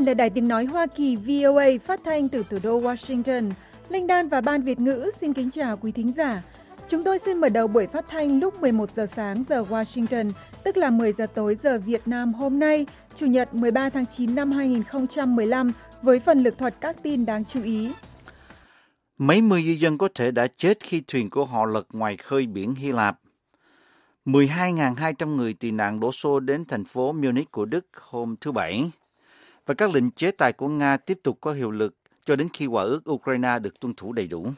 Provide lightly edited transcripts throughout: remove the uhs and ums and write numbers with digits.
là Đài Tiếng Nói Hoa Kỳ VOA phát thanh từ thủ đô Washington. Linh Đan và Ban Việt ngữ xin kính chào quý thính giả. Chúng tôi xin mở đầu buổi phát thanh lúc 11 giờ sáng giờ Washington, tức là 10 giờ tối giờ Việt Nam hôm nay, Chủ nhật 13 tháng 9 năm 2015, với phần lược thuật các tin đáng chú ý. Mấy mươi di dân có thể đã chết khi thuyền của họ lật ngoài khơi biển Hy Lạp. 12.200 người tị nạn đổ xô đến thành phố Munich của Đức hôm thứ Bảy. Và các lệnh chế tài của Nga tiếp tục có hiệu lực cho đến khi hòa ước Ukraine được tuân thủ đầy đủ.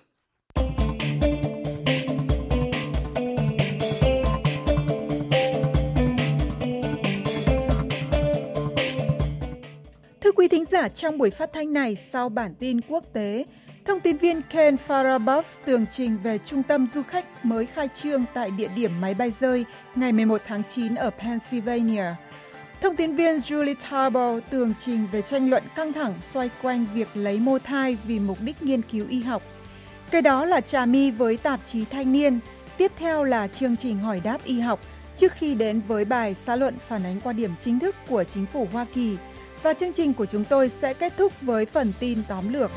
Thưa quý thính giả, trong buổi phát thanh này, sau bản tin quốc tế, thông tin viên Ken Farabov tường trình về trung tâm du khách mới khai trương tại địa điểm máy bay rơi ngày 11 tháng 9 ở Pennsylvania. Thông tin viên Julie Tarbow tường trình về tranh luận căng thẳng xoay quanh việc lấy mô thai vì mục đích nghiên cứu y học. Cái đó là Trà My với tạp chí Thanh niên. Tiếp theo là chương trình hỏi đáp y học trước khi đến với bài xã luận phản ánh quan điểm chính thức của chính phủ Hoa Kỳ. Và chương trình của chúng tôi sẽ kết thúc với phần tin tóm lược.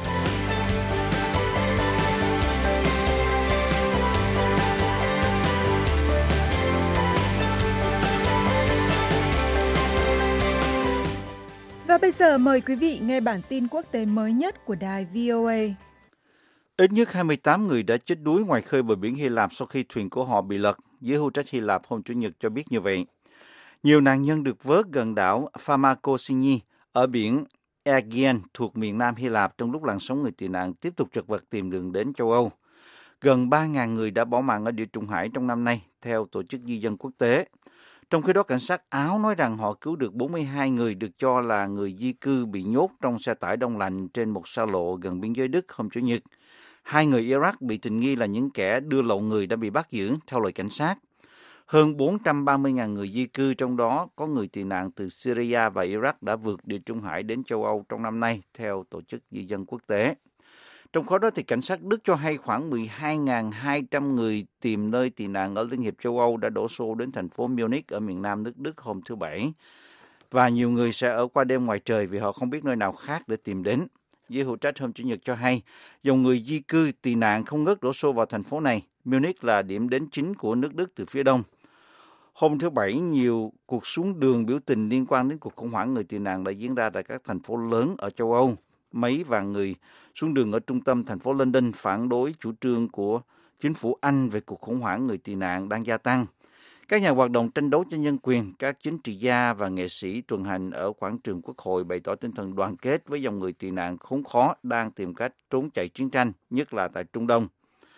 Và bây giờ mời quý vị nghe bản tin quốc tế mới nhất của đài VOA. Ít nhất 28 người đã chết đuối ngoài khơi bờ biển Hy Lạp sau khi thuyền của họ bị lật, giới hữu trách Hy Lạp hôm Chủ nhật cho biết như vậy. Nhiều nạn nhân được vớt gần đảo Famagousini ở biển Aegean thuộc miền Nam Hy Lạp trong lúc làn sóng người tị nạn tiếp tục chật vật tìm đường đến châu Âu. Gần 3.000 người đã bỏ mạng ở Địa Trung Hải trong năm nay, theo Tổ chức Di dân Quốc tế. Trong khi đó, cảnh sát Áo nói rằng họ cứu được 42 người được cho là người di cư bị nhốt trong xe tải đông lạnh trên một xa lộ gần biên giới Đức hôm Chủ nhật. 2 người Iraq bị tình nghi là những kẻ đưa lậu người đã bị bắt giữ, theo lời cảnh sát. Hơn 430.000 người di cư, trong đó có người tị nạn từ Syria và Iraq đã vượt Địa Trung Hải đến châu Âu trong năm nay, theo Tổ chức Di dân Quốc tế. Trong khi đó, thì cảnh sát Đức cho hay khoảng 12.200 người tìm nơi tị nạn ở Liên hiệp châu Âu đã đổ xô đến thành phố Munich ở miền Nam nước Đức hôm thứ Bảy. Và nhiều người sẽ ở qua đêm ngoài trời vì họ không biết nơi nào khác để tìm đến. Giới hữu trách hôm Chủ nhật cho hay, dòng người di cư tị nạn không ngớt đổ xô vào thành phố này. Munich là điểm đến chính của nước Đức từ phía đông. Hôm thứ Bảy, nhiều cuộc xuống đường biểu tình liên quan đến cuộc khủng hoảng người tị nạn đã diễn ra tại các thành phố lớn ở châu Âu. Mấy vạn người xuống đường ở trung tâm thành phố London phản đối chủ trương của chính phủ Anh về cuộc khủng hoảng người tị nạn đang gia tăng. Các nhà hoạt động tranh đấu cho nhân quyền, các chính trị gia và nghệ sĩ tuần hành ở quảng trường Quốc hội bày tỏ tinh thần đoàn kết với dòng người tị nạn khốn khó đang tìm cách trốn chạy chiến tranh, nhất là tại Trung Đông.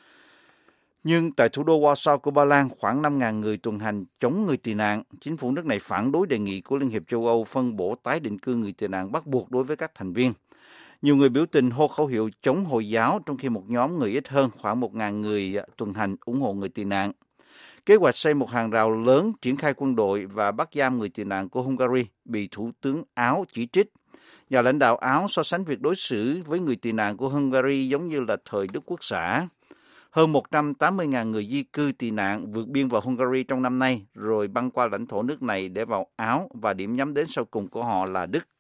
Nhưng tại thủ đô Warsaw của Ba Lan, khoảng 5.000 người tuần hành chống người tị nạn. Chính phủ nước này phản đối đề nghị của Liên hiệp châu Âu phân bổ tái định cư người tị nạn bắt buộc đối với các thành viên. Nhiều người biểu tình hô khẩu hiệu chống Hồi giáo, trong khi một nhóm người ít hơn khoảng 1.000 người tuần hành ủng hộ người tị nạn. Kế hoạch xây một hàng rào lớn, triển khai quân đội và bắt giam người tị nạn của Hungary bị Thủ tướng Áo chỉ trích. Nhà lãnh đạo Áo so sánh việc đối xử với người tị nạn của Hungary giống như là thời Đức Quốc xã. Hơn 180.000 người di cư tị nạn vượt biên vào Hungary trong năm nay, rồi băng qua lãnh thổ nước này để vào Áo, và điểm nhắm đến sau cùng của họ là Đức.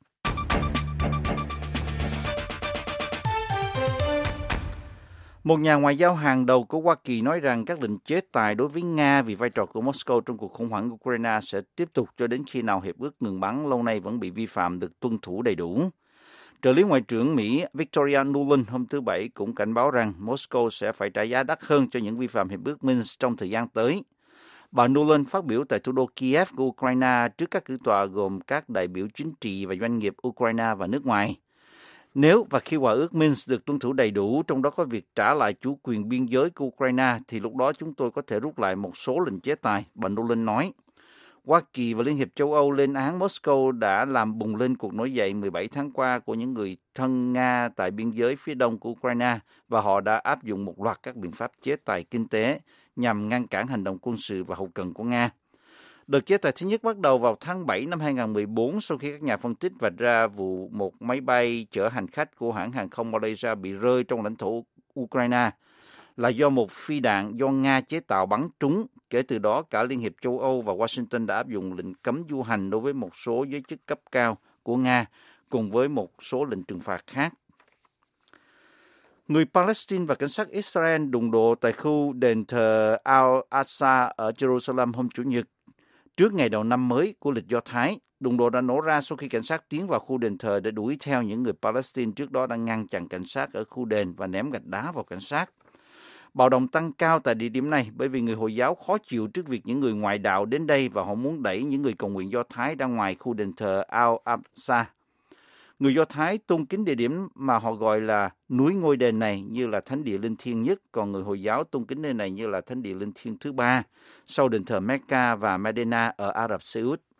Một nhà ngoại giao hàng đầu của Hoa Kỳ nói rằng các lệnh chế tài đối với Nga vì vai trò của Moscow trong cuộc khủng hoảng Ukraine sẽ tiếp tục cho đến khi nào hiệp ước ngừng bắn lâu nay vẫn bị vi phạm được tuân thủ đầy đủ. Trợ lý Ngoại trưởng Mỹ Victoria Nuland hôm thứ Bảy cũng cảnh báo rằng Moscow sẽ phải trả giá đắt hơn cho những vi phạm hiệp ước Minsk trong thời gian tới. Bà Nuland phát biểu tại thủ đô Kiev của Ukraine trước các cử tọa gồm các đại biểu chính trị và doanh nghiệp Ukraine và nước ngoài. Nếu và khi hòa ước Minsk được tuân thủ đầy đủ, trong đó có việc trả lại chủ quyền biên giới của Ukraine, thì lúc đó chúng tôi có thể rút lại một số lệnh chế tài, bà Nuland nói. Hoa Kỳ và Liên hiệp châu Âu lên án Moscow đã làm bùng lên cuộc nổi dậy 17 tháng qua của những người thân Nga tại biên giới phía đông của Ukraine, và họ đã áp dụng một loạt các biện pháp chế tài kinh tế nhằm ngăn cản hành động quân sự và hậu cần của Nga. Đợt chế tài thứ nhất bắt đầu vào tháng 7 năm 2014 sau khi các nhà phân tích vạch ra vụ một máy bay chở hành khách của hãng hàng không Malaysia bị rơi trong lãnh thổ Ukraine là do một phi đạn do Nga chế tạo bắn trúng. Kể từ đó, cả Liên hiệp châu Âu và Washington đã áp dụng lệnh cấm du hành đối với một số giới chức cấp cao của Nga, cùng với một số lệnh trừng phạt khác. Người Palestine và cảnh sát Israel đụng độ tại khu đền thờ Al-Aqsa ở Jerusalem hôm Chủ nhật, trước ngày đầu năm mới của lịch Do Thái. Đụng độ đã nổ ra sau khi cảnh sát tiến vào khu đền thờ để đuổi theo những người Palestine trước đó đang ngăn chặn cảnh sát ở khu đền và ném gạch đá vào cảnh sát. Bạo động tăng cao tại địa điểm này bởi vì người Hồi giáo khó chịu trước việc những người ngoại đạo đến đây và họ muốn đẩy những người cầu nguyện Do Thái ra ngoài khu đền thờ Al-Aqsa. Người Do Thái tôn kính địa điểm mà họ gọi là núi ngôi đền này như là thánh địa linh thiêng nhất, còn người Hồi giáo tôn kính nơi này như là thánh địa linh thiêng thứ ba, sau đền thờ Mecca và Medina ở Ả Rập Xê Út.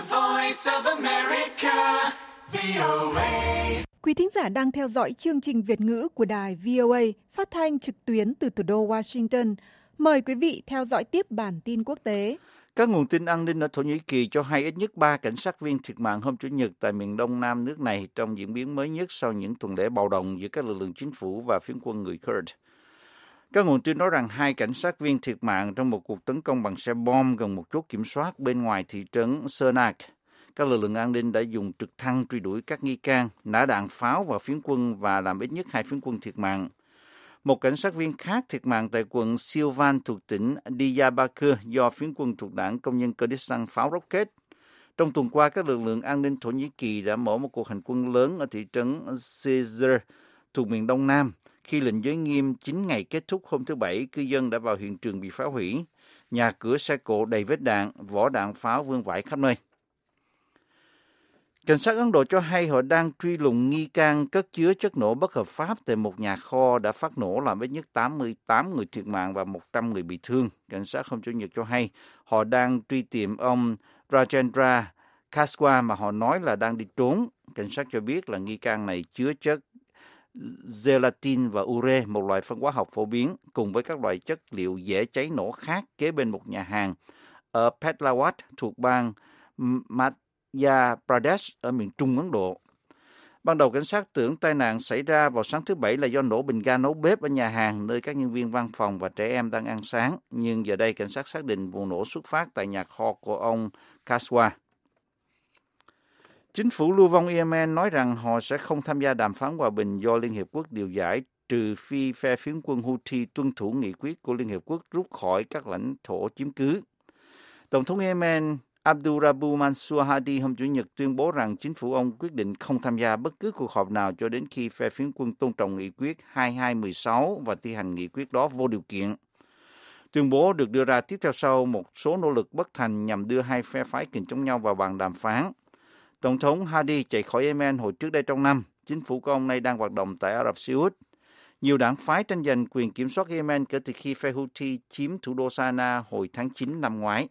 Quý thính giả đang theo dõi chương trình Việt ngữ của đài VOA phát thanh trực tuyến từ thủ đô Washington. Mời quý vị theo dõi tiếp bản tin quốc tế. Các nguồn tin an ninh ở Thổ Nhĩ Kỳ cho hay ít nhất 3 cảnh sát viên thiệt mạng hôm Chủ nhật tại miền đông nam nước này trong diễn biến mới nhất sau những tuần lễ bạo động giữa các lực lượng chính phủ và phiến quân người Kurd. Các nguồn tin nói rằng 2 cảnh sát viên thiệt mạng trong một cuộc tấn công bằng xe bom gần một chốt kiểm soát bên ngoài thị trấn Sernak. Các lực lượng an ninh đã dùng trực thăng truy đuổi các nghi can, nã đạn pháo vào phiến quân và làm ít nhất 2 phiến quân thiệt mạng. Một cảnh sát viên khác thiệt mạng tại quận Silvan thuộc tỉnh Diyarbakir do phiến quân thuộc đảng Công nhân Kurdistan pháo rocket. Trong tuần qua, các lực lượng an ninh Thổ Nhĩ Kỳ đã mở một cuộc hành quân lớn ở thị trấn Cizre thuộc miền đông nam. Khi lệnh giới nghiêm 9 ngày kết thúc hôm thứ Bảy, cư dân đã vào hiện trường bị phá hủy. Nhà cửa xe cộ đầy vết đạn, vỏ đạn pháo vương vãi khắp nơi. Cảnh sát Ấn Độ cho hay họ đang truy lùng nghi can cất chứa chất nổ bất hợp pháp tại một nhà kho đã phát nổ làm ít nhất 88 người thiệt mạng và 100 người bị thương. Cảnh sát hôm Chủ nhật cho hay họ đang truy tìm ông Rajendra Kaswa mà họ nói là đang đi trốn. Cảnh sát cho biết là nghi can này chứa chất gelatin và ure, một loại phân hóa học phổ biến, cùng với các loại chất liệu dễ cháy nổ khác kế bên một nhà hàng ở Petlawat thuộc bang Madhya Pradesh ở miền Trung Ấn Độ. Ban đầu cảnh sát tưởng tai nạn xảy ra vào sáng thứ Bảy là do nổ bình ga nấu bếp ở nhà hàng nơi các nhân viên văn phòng và trẻ em đang ăn sáng, nhưng giờ đây cảnh sát xác định vụ nổ xuất phát tại nhà kho của ông Kaswa. Chính phủ lưu vong Yemen nói rằng họ sẽ không tham gia đàm phán hòa bình do Liên Hiệp Quốc điều giải trừ phi phe phiến quân Houthi tuân thủ nghị quyết của Liên Hiệp Quốc rút khỏi các lãnh thổ chiếm cứ. Tổng thống Yemen Abdurabu Mansur Hadi hôm Chủ nhật tuyên bố rằng chính phủ ông quyết định không tham gia bất cứ cuộc họp nào cho đến khi phe phiến quân tôn trọng nghị quyết 2216 và thi hành nghị quyết đó vô điều kiện. Tuyên bố được đưa ra tiếp theo sau một số nỗ lực bất thành nhằm đưa hai phe phái kình chống nhau vào bàn đàm phán. Tổng thống Hadi chạy khỏi Yemen hồi trước đây trong năm. Chính phủ của ông này đang hoạt động tại Ả Rập Xê Út. Nhiều đảng phái tranh giành quyền kiểm soát Yemen kể từ khi phe Houthi chiếm thủ đô Sanaa hồi tháng 9 năm ngoái.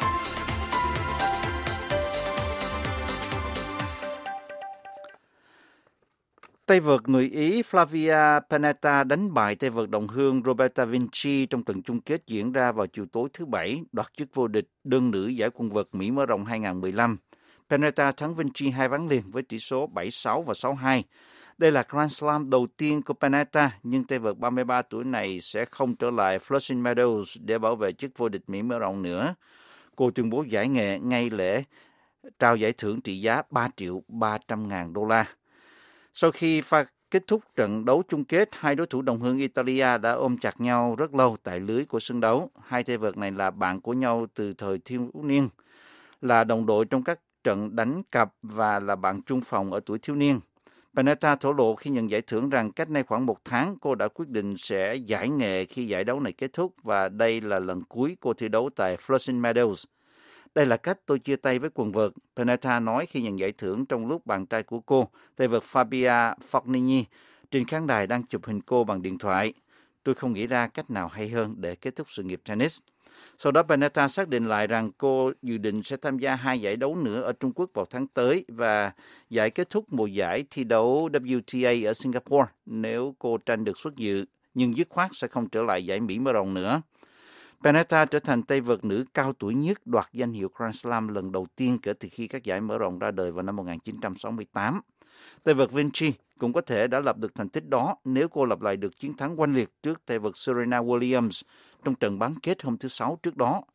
Tay vợt người Ý Flavia Pennetta đánh bại tay vợt đồng hương Roberta Vinci trong trận chung kết diễn ra vào chiều tối thứ Bảy, đoạt chức vô địch đơn nữ giải quần vợt Mỹ mở rộng 2015. Pennetta thắng Vinci 2 ván liền với tỷ số 7-6 và 6-2. Đây là Grand Slam đầu tiên của Pennetta, nhưng tay vợt 33 tuổi này sẽ không trở lại Flushing Meadows để bảo vệ chức vô địch Mỹ mở rộng nữa. Cô tuyên bố giải nghệ ngay lễ trao giải thưởng trị giá $3.300.000. Sau khi kết thúc trận đấu chung kết, hai đối thủ đồng hương Italia đã ôm chặt nhau rất lâu tại lưới của sân đấu. Hai tay vợt này là bạn của nhau từ thời thiếu niên, là đồng đội trong các trận đánh cặp và là bạn chung phòng ở tuổi thiếu niên. Pennetta thổ lộ khi nhận giải thưởng rằng cách nay khoảng 1 tháng cô đã quyết định sẽ giải nghệ khi giải đấu này kết thúc và đây là lần cuối cô thi đấu tại Flushing Meadows. Đây là cách tôi chia tay với quần vợt, Pennetta nói khi nhận giải thưởng trong lúc bạn trai của cô, tay vợt Fabio Fognini, trên khán đài đang chụp hình cô bằng điện thoại. Tôi không nghĩ ra cách nào hay hơn để kết thúc sự nghiệp tennis. Sau đó Pennetta xác định lại rằng cô dự định sẽ tham gia 2 giải đấu nữa ở Trung Quốc vào tháng tới và giải kết thúc mùa giải thi đấu WTA ở Singapore nếu cô tranh được suất dự, nhưng dứt khoát sẽ không trở lại giải Mỹ mở rộng nữa. Pennetta trở thành tay vợt nữ cao tuổi nhất đoạt danh hiệu Grand Slam lần đầu tiên kể từ khi các giải mở rộng ra đời vào năm 1968. Tay vợt Vinci cũng có thể đã lập được thành tích đó nếu cô lập lại được chiến thắng oanh liệt trước tay vợt Serena Williams trong trận bán kết hôm thứ Sáu trước đó.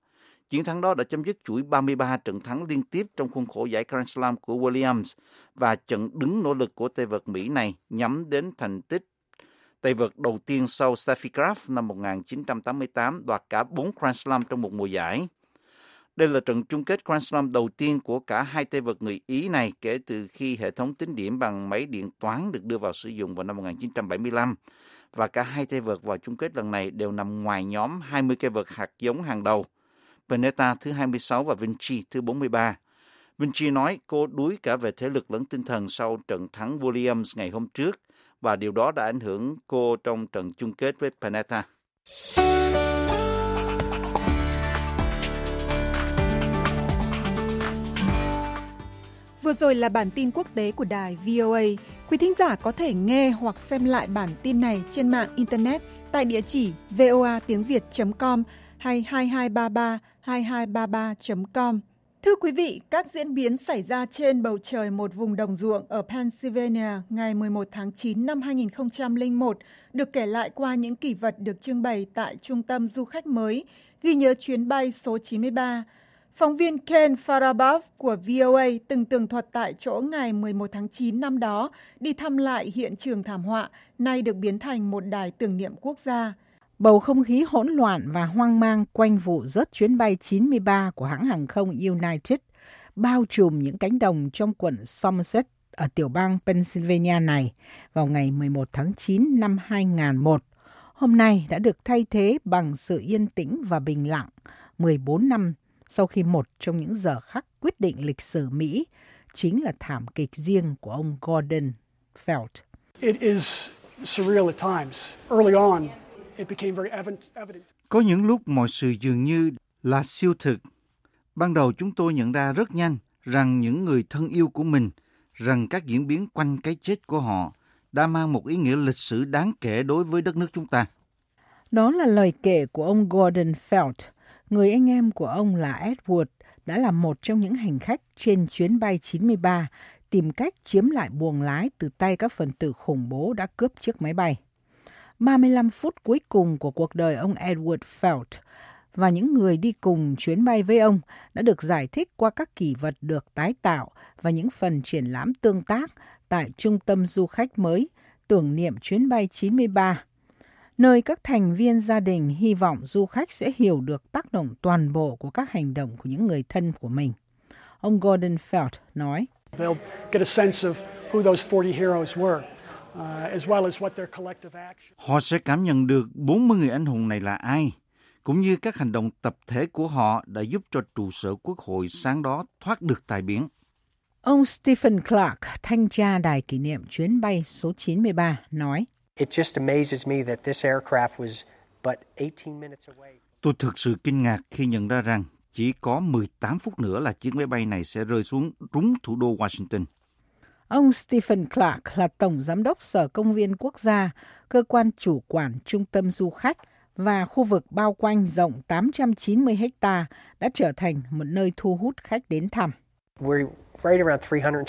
Chiến thắng đó đã chấm dứt chuỗi 33 trận thắng liên tiếp trong khuôn khổ giải Grand Slam của Williams và chặn đứng nỗ lực của tay vợt Mỹ này nhắm đến thành tích tay vợt đầu tiên sau Steffi Graf năm 1988 đoạt cả 4 Grand Slam trong một mùa giải. Đây là trận chung kết Grand Slam đầu tiên của cả hai tay vợt người Ý này kể từ khi hệ thống tính điểm bằng máy điện toán được đưa vào sử dụng vào năm 1975. Và cả hai tay vợt vào chung kết lần này đều nằm ngoài nhóm 20 cây vợt hạt giống hàng đầu. Pennetta thứ 26 và Vinci thứ 43. Vinci nói cô đuối cả về thể lực lẫn tinh thần sau trận thắng Williams ngày hôm trước và điều đó đã ảnh hưởng cô trong trận chung kết với Pennetta. Vừa rồi là bản tin quốc tế của đài VOA. Quý thính giả có thể nghe hoặc xem lại bản tin này trên mạng Internet tại địa chỉ voatiengviet.com hay 2233 com. Thưa quý vị, các diễn biến xảy ra trên bầu trời một vùng đồng ruộng ở Pennsylvania ngày 11 tháng 9 năm 2001 được kể lại qua những kỷ vật được trưng bày tại Trung tâm Du khách mới, ghi nhớ chuyến bay số 93. Phóng viên Ken Farabov của VOA từng tường thuật tại chỗ ngày 11 tháng 9 năm đó, đi thăm lại hiện trường thảm họa, nay được biến thành một đài tưởng niệm quốc gia. Bầu không khí hỗn loạn và hoang mang quanh vụ rớt chuyến bay 93 của hãng hàng không United bao trùm những cánh đồng trong quận Somerset ở tiểu bang Pennsylvania này vào ngày 11 tháng 9 năm 2001. Hôm nay đã được thay thế bằng sự yên tĩnh và bình lặng 14 năm sau khi một trong những giờ khắc quyết định lịch sử Mỹ chính là thảm kịch riêng của ông Gordon Felt. It is surreal at times. Early on, it became very evident. Có những lúc mọi sự dường như là siêu thực. Ban đầu chúng tôi nhận ra rất nhanh rằng những người thân yêu của mình, rằng các diễn biến quanh cái chết của họ đã mang một ý nghĩa lịch sử đáng kể đối với đất nước chúng ta. Đó là lời kể của ông Gordon Felt. Người anh em của ông là Edward đã là một trong những hành khách trên chuyến bay 93 tìm cách chiếm lại buồng lái từ tay các phần tử khủng bố đã cướp chiếc máy bay. 35 phút cuối cùng của cuộc đời ông Edward Felt và những người đi cùng chuyến bay với ông đã được giải thích qua các kỷ vật được tái tạo và những phần triển lãm tương tác tại Trung tâm Du khách mới tưởng niệm chuyến bay 93, nơi các thành viên gia đình hy vọng du khách sẽ hiểu được tác động toàn bộ của các hành động của những người thân của mình. Ông Gordon Felt nói, They'll get a sense of who those 40 heroes were, as well as what their collective action. Họ sẽ cảm nhận được 40 người anh hùng này là ai, cũng như các hành động tập thể của họ đã giúp cho trụ sở Quốc hội sáng đó thoát được tai biến. Ông Stephen Clark, thanh tra đài kỷ niệm chuyến bay số 93, nói, It just amazes me that this aircraft was but 18 minutes away. Tôi thực sự kinh ngạc khi nhận ra rằng chỉ có 18 phút nữa là chiếc máy bay này sẽ rơi xuống đúng thủ đô Washington. Ông Stephen Clark là Tổng Giám đốc Sở Công viên Quốc gia, cơ quan chủ quản Trung tâm Du khách và khu vực bao quanh rộng 890 ha đã trở thành một nơi thu hút khách đến thăm. We're right around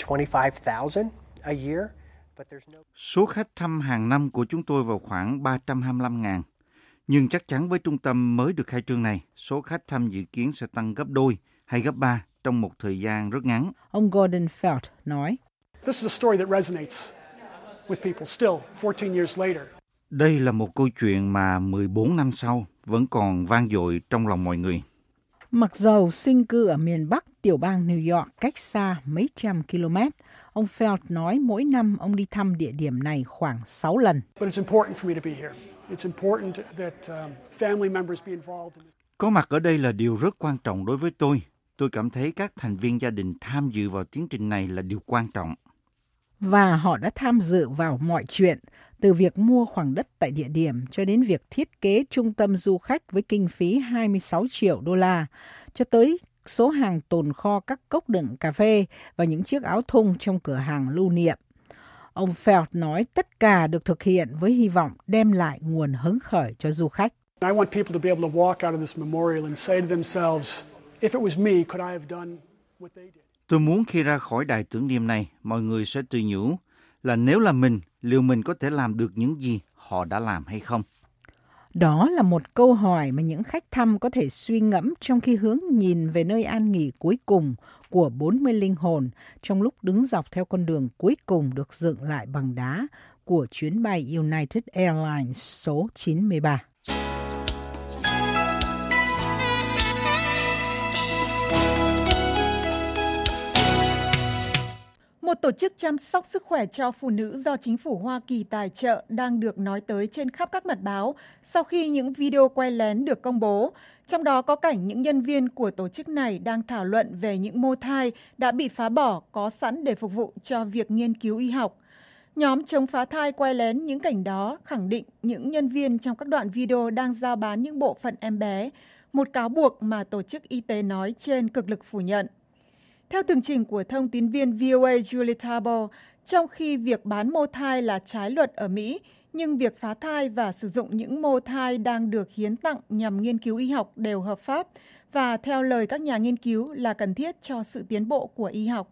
325,000 a year, but there's no... Số khách thăm hàng năm của chúng tôi vào khoảng 325.000. Nhưng chắc chắn với trung tâm mới được khai trương này, số khách thăm dự kiến sẽ tăng gấp đôi hay gấp 3 trong một thời gian rất ngắn. Ông Gordon Felt nói, This is a story that resonates with people still 14 years later. Đây là một câu chuyện mà 14 năm sau vẫn còn vang dội trong lòng mọi người. Mặc dầu sinh cư ở miền Bắc tiểu bang New York cách xa mấy trăm km, ông Felt nói mỗi năm ông đi thăm địa điểm này khoảng 6 lần. But it's important for me to be here. It's important that family members be involved in it. Có mặt ở đây là điều rất quan trọng đối với tôi. Tôi cảm thấy các thành viên gia đình tham dự vào tiến trình này là điều quan trọng. Và họ đã tham dự vào mọi chuyện, từ việc mua khoảng đất tại địa điểm cho đến việc thiết kế trung tâm du khách với kinh phí 26 triệu đô la, cho tới số hàng tồn kho các cốc đựng cà phê và những chiếc áo thun trong cửa hàng lưu niệm. Ông Felt nói tất cả được thực hiện với hy vọng đem lại nguồn hứng khởi cho du khách. I want people to be able to walk out of this memorial and say to themselves, if it was me, could I have done what they did? Tôi muốn khi ra khỏi đài tưởng niệm này, mọi người sẽ tự nhủ là nếu là mình, liệu mình có thể làm được những gì họ đã làm hay không? Đó là một câu hỏi mà những khách thăm có thể suy ngẫm trong khi hướng nhìn về nơi an nghỉ cuối cùng của 40 linh hồn trong lúc đứng dọc theo con đường cuối cùng được dựng lại bằng đá của chuyến bay United Airlines số 93. Một tổ chức chăm sóc sức khỏe cho phụ nữ do chính phủ Hoa Kỳ tài trợ đang được nói tới trên khắp các mặt báo sau khi những video quay lén được công bố. Trong đó có cảnh những nhân viên của tổ chức này đang thảo luận về những mô thai đã bị phá bỏ có sẵn để phục vụ cho việc nghiên cứu y học. Nhóm chống phá thai quay lén những cảnh đó khẳng định những nhân viên trong các đoạn video đang rao bán những bộ phận em bé, một cáo buộc mà Tổ chức Y tế nói trên cực lực phủ nhận. Theo tường trình của thông tín viên VOA Julie Tarbell, trong khi việc bán mô thai là trái luật ở Mỹ, nhưng việc phá thai và sử dụng những mô thai đang được hiến tặng nhằm nghiên cứu y học đều hợp pháp và theo lời các nhà nghiên cứu là cần thiết cho sự tiến bộ của y học.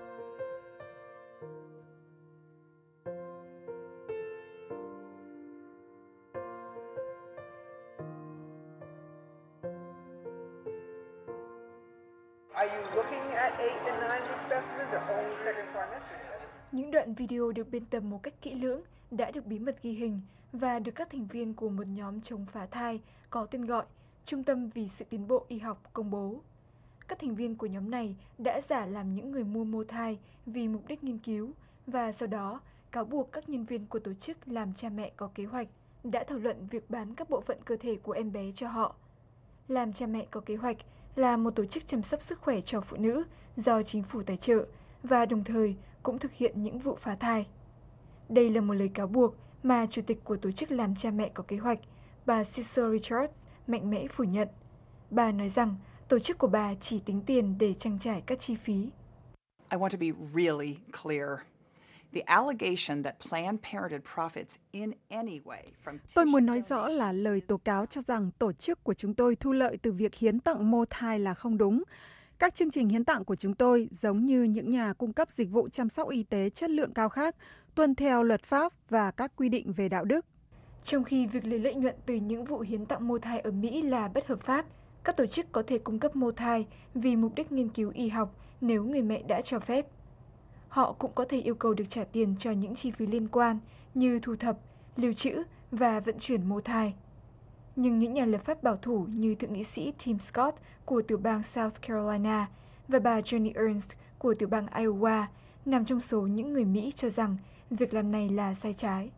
Are you looking at 8 and 9 week specimens or only second trimester specimens? Những đoạn video được biên tập một cách kỹ lưỡng đã được bí mật ghi hình và được các thành viên của một nhóm chống phá thai có tên gọi Trung tâm vì sự tiến bộ y học công bố. Các thành viên của nhóm này đã giả làm những người mua mô thai vì mục đích nghiên cứu và sau đó cáo buộc các nhân viên của tổ chức làm cha mẹ có kế hoạch đã thảo luận việc bán các bộ phận cơ thể của em bé cho họ. Làm cha mẹ có kế hoạch là một tổ chức chăm sóc sức khỏe cho phụ nữ do chính phủ tài trợ và đồng thời cũng thực hiện những vụ phá thai. Đây là một lời cáo buộc mà chủ tịch của tổ chức làm cha mẹ có kế hoạch, bà Cecil Richards, mạnh mẽ phủ nhận. Bà nói rằng tổ chức của bà chỉ tính tiền để trang trải các chi phí. I want to be really clear. The allegation that Planned Parenthood profits in any way from Tôi muốn nói rõ là lời tố cáo cho rằng tổ chức của chúng tôi thu lợi từ việc hiến tặng mô thai là không đúng. Các chương trình hiến tặng của chúng tôi, giống như những nhà cung cấp dịch vụ chăm sóc y tế chất lượng cao khác, tuân theo luật pháp và các quy định về đạo đức. Trong khi việc lấy lợi nhuận từ những vụ hiến tặng mô thai ở Mỹ là bất hợp pháp, các tổ chức có thể cung cấp mô thai vì mục đích nghiên cứu y học nếu người mẹ đã cho phép. Họ cũng có thể yêu cầu được trả tiền cho những chi phí liên quan như thu thập, lưu trữ và vận chuyển mô thai. Nhưng những nhà lập pháp bảo thủ như Thượng nghị sĩ Tim Scott của tiểu bang South Carolina và bà Joni Ernst của tiểu bang Iowa nằm trong số những người Mỹ cho rằng việc làm này là sai trái.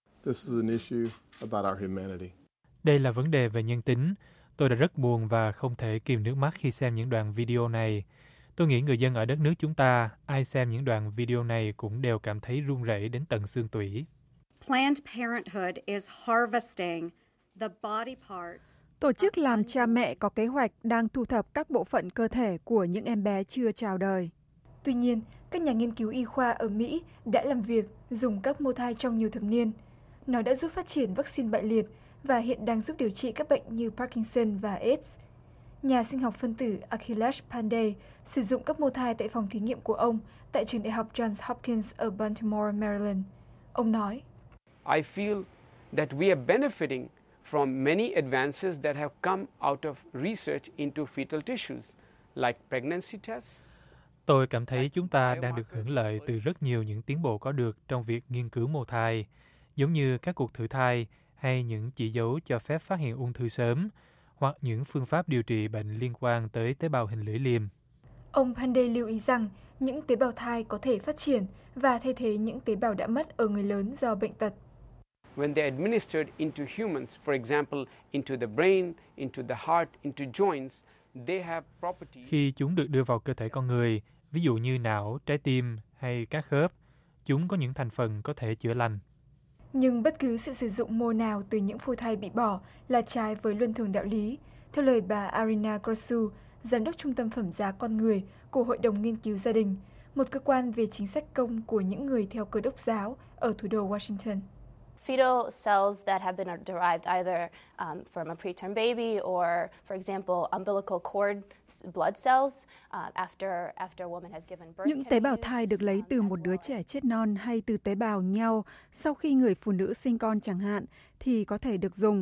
Đây là vấn đề về nhân tính. Tôi đã rất buồn và không thể kìm nước mắt khi xem những đoạn video này. Tôi nghĩ người dân ở đất nước chúng ta, ai xem những đoạn video này cũng đều cảm thấy run rẩy đến tận xương tủy. Planned Parenthood is harvesting the body parts. Tổ chức làm cha mẹ có kế hoạch đang thu thập các bộ phận cơ thể của những em bé chưa chào đời. Tuy nhiên, các nhà nghiên cứu y khoa ở Mỹ đã làm việc dùng các mô thai trong nhiều thập niên. Nó đã giúp phát triển vaccine bại liệt và hiện đang giúp điều trị các bệnh như Parkinson và AIDS. Nhà sinh học phân tử Akhilesh Pandey sử dụng các mô thai tại phòng thí nghiệm của ông tại trường đại học Johns Hopkins ở Baltimore, Maryland. Ông nói, I feel that we are benefiting from many advances that have come out of research into fetal tissues, like pregnancy tests. Tôi cảm thấy chúng ta đang được hưởng lợi từ rất nhiều những tiến bộ có được trong việc nghiên cứu mô thai, giống như các cuộc thử thai hay những chỉ dấu cho phép phát hiện ung thư sớm, hoặc những phương pháp điều trị bệnh liên quan tới tế bào hình lưỡi liềm. Ông Pandey lưu ý rằng những tế bào thai có thể phát triển và thay thế những tế bào đã mất ở người lớn do bệnh tật. When they're administered into humans, for example, into the brain, into the heart, into joints, they have properties. Khi chúng được đưa vào cơ thể con người, ví dụ như não, trái tim hay các khớp, chúng có những thành phần có thể chữa lành. Nhưng bất cứ sự sử dụng mô nào từ những phôi thai bị bỏ là trái với luân thường đạo lý, theo lời bà Arina Grosu, giám đốc Trung tâm Phẩm giá Con Người của Hội đồng Nghiên cứu Gia đình, một cơ quan về chính sách công của những người theo Cơ đốc giáo ở thủ đô Washington. Fetal cells that have been derived either from a preterm baby or, for example, umbilical cord blood cells after a woman has given birth. Những tế bào thai được lấy từ một đứa trẻ chết non hay từ tế bào nhau sau khi người phụ nữ sinh con chẳng hạn thì có thể được dùng,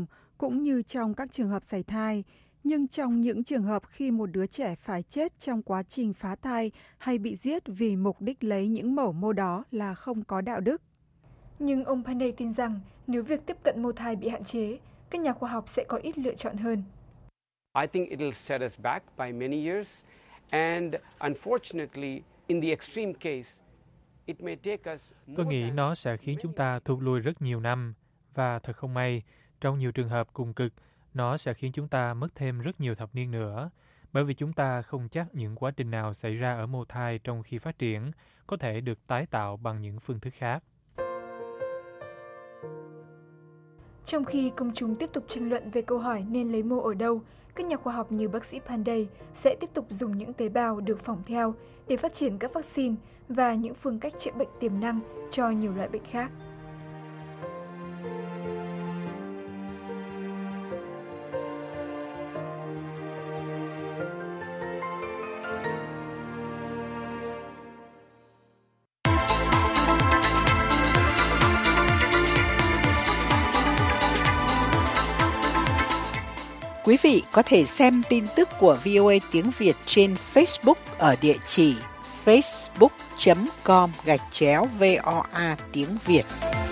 cũng như trong các trường hợp sảy thai. Nhưng trong những trường hợp khi một đứa trẻ phải chết trong quá trình phá thai hay bị giết vì mục đích lấy những mẩu mô đó là không có đạo đức. Nhưng ông Pandey tin rằng nếu việc tiếp cận mô thai bị hạn chế, các nhà khoa học sẽ có ít lựa chọn hơn. I think it'll set us back by many years, and unfortunately, in the extreme case, it may take us more Tôi nghĩ time. nó sẽ khiến chúng ta thụt lùi rất nhiều năm, và thật không may, trong nhiều trường hợp cùng cực, nó sẽ khiến chúng ta mất thêm rất nhiều thập niên nữa, bởi vì chúng ta không chắc những quá trình nào xảy ra ở mô thai trong khi phát triển có thể được tái tạo bằng những phương thức khác. Trong khi công chúng tiếp tục tranh luận về câu hỏi nên lấy mô ở đâu, các nhà khoa học như bác sĩ Pandey sẽ tiếp tục dùng những tế bào được phỏng theo để phát triển các vaccine và những phương cách chữa bệnh tiềm năng cho nhiều loại bệnh khác. Quý vị có thể xem tin tức của VOA tiếng Việt trên Facebook ở địa chỉ facebook.com/VOA tiếng Việt.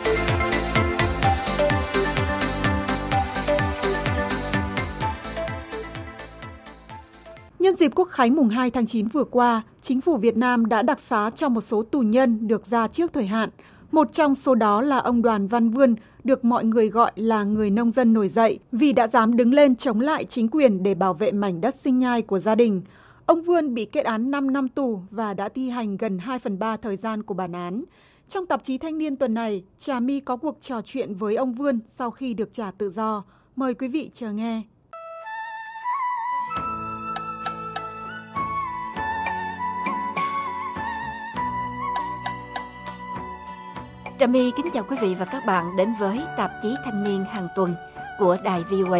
Nhân dịp Quốc khánh mùng 2 tháng 9 vừa qua, Chính phủ Việt Nam đã đặc xá cho một số tù nhân được ra trước thời hạn. Một trong số đó là ông Đoàn Văn Vươn, được mọi người gọi là người nông dân nổi dậy vì đã dám đứng lên chống lại chính quyền để bảo vệ mảnh đất sinh nhai của gia đình. Ông Vươn bị kết án 5 năm tù và đã thi hành gần 2/3 thời gian của bản án. Trong tạp chí Thanh niên tuần này, Trà My có cuộc trò chuyện với ông Vươn sau khi được trả tự do. Mời quý vị chờ nghe. Trà My kính chào quý vị và các bạn đến với tạp chí Thanh niên hàng tuần của đài VOA.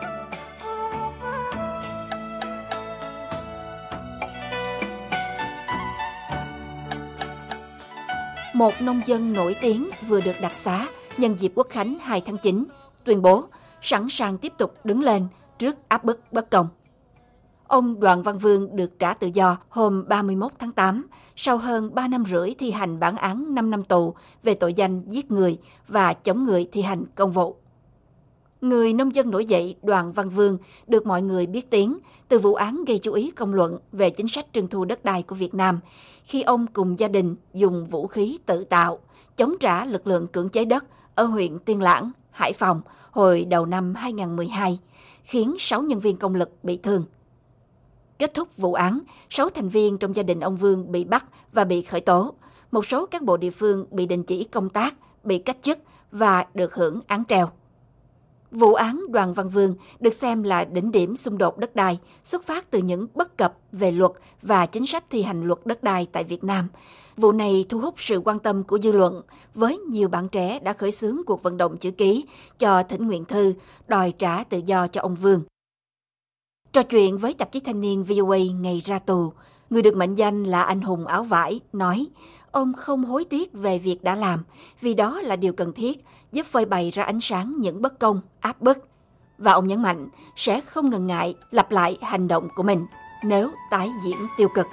Một nông dân nổi tiếng vừa được đặc xá nhân dịp Quốc khánh 2 tháng 9, tuyên bố sẵn sàng tiếp tục đứng lên trước áp bức bất công. Ông Đoàn Văn Vươn được trả tự do hôm 31 tháng 8 sau hơn 3 năm rưỡi thi hành bản án 5 năm tù về tội danh giết người và chống người thi hành công vụ. Người nông dân nổi dậy Đoàn Văn Vươn được mọi người biết tiếng từ vụ án gây chú ý công luận về chính sách trưng thu đất đai của Việt Nam khi ông cùng gia đình dùng vũ khí tự tạo chống trả lực lượng cưỡng chế đất ở huyện Tiên Lãng, Hải Phòng hồi đầu năm 2012, khiến 6 nhân viên công lực bị thương. Kết thúc vụ án, 6 thành viên trong gia đình ông Vươn bị bắt và bị khởi tố. Một số cán bộ địa phương bị đình chỉ công tác, bị cách chức và được hưởng án treo. Vụ án Đoàn Văn Vươn được xem là đỉnh điểm xung đột đất đai xuất phát từ những bất cập về luật và chính sách thi hành luật đất đai tại Việt Nam. Vụ này thu hút sự quan tâm của dư luận, với nhiều bạn trẻ đã khởi xướng cuộc vận động chữ ký cho thỉnh nguyện thư đòi trả tự do cho ông Vươn. Trò chuyện với tạp chí Thanh niên VOA ngày ra tù, người được mệnh danh là anh hùng áo vải nói ông không hối tiếc về việc đã làm vì đó là điều cần thiết giúp phơi bày ra ánh sáng những bất công, áp bức. Và ông nhấn mạnh sẽ không ngần ngại lặp lại hành động của mình nếu tái diễn tiêu cực.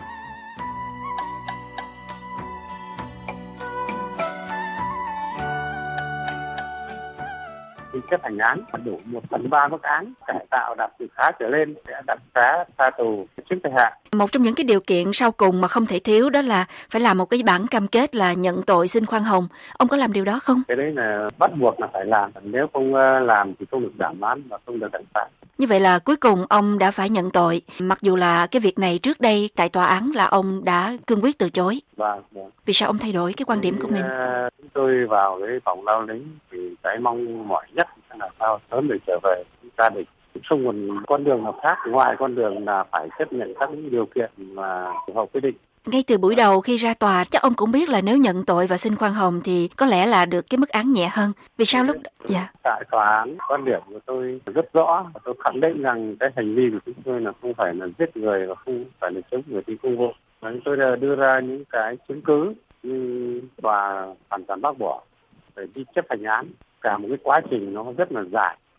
Khi chấp hành án đủ 1/3 mức án, cải tạo đạt từ khá trở lên sẽ đặc xá tha tù trước thời hạn. Một trong những cái điều kiện sau cùng mà không thể thiếu đó là phải làm một cái bản cam kết là nhận tội xin khoan hồng. Ông có làm điều đó không? Cái đấy là bắt buộc là phải làm. Nếu không làm thì không được giảm án và không được đặc xá. Như vậy là cuối cùng ông đã phải nhận tội, mặc dù là cái việc này trước đây tại tòa án là ông đã cương quyết từ chối. Vâng. Vì sao ông thay đổi cái quan điểm của mình? Chúng tôi vào cái phòng lao lính thì cái mong mỏi nhất là sao sớm được trở về gia đình. Không còn con đường nào khác ngoài con đường là phải chấp nhận các điều kiện mà họ quy định. Ngay từ buổi đầu khi ra tòa, chắc ông cũng biết là nếu nhận tội và xin khoan hồng thì có lẽ là được cái mức án nhẹ hơn. Vì sao lúc dạ? Tại tòa án, quan điểm của tôi rất rõ. Tôi khẳng định rằng cái hành vi của chúng tôi là không phải là giết người và không phải là chống người thi công vụ. Tôi đã đưa ra những cái chứng cứ như tòa hoàn toàn bác bỏ để đi chấp hành án. Cả một cái quá trình nó rất là dài.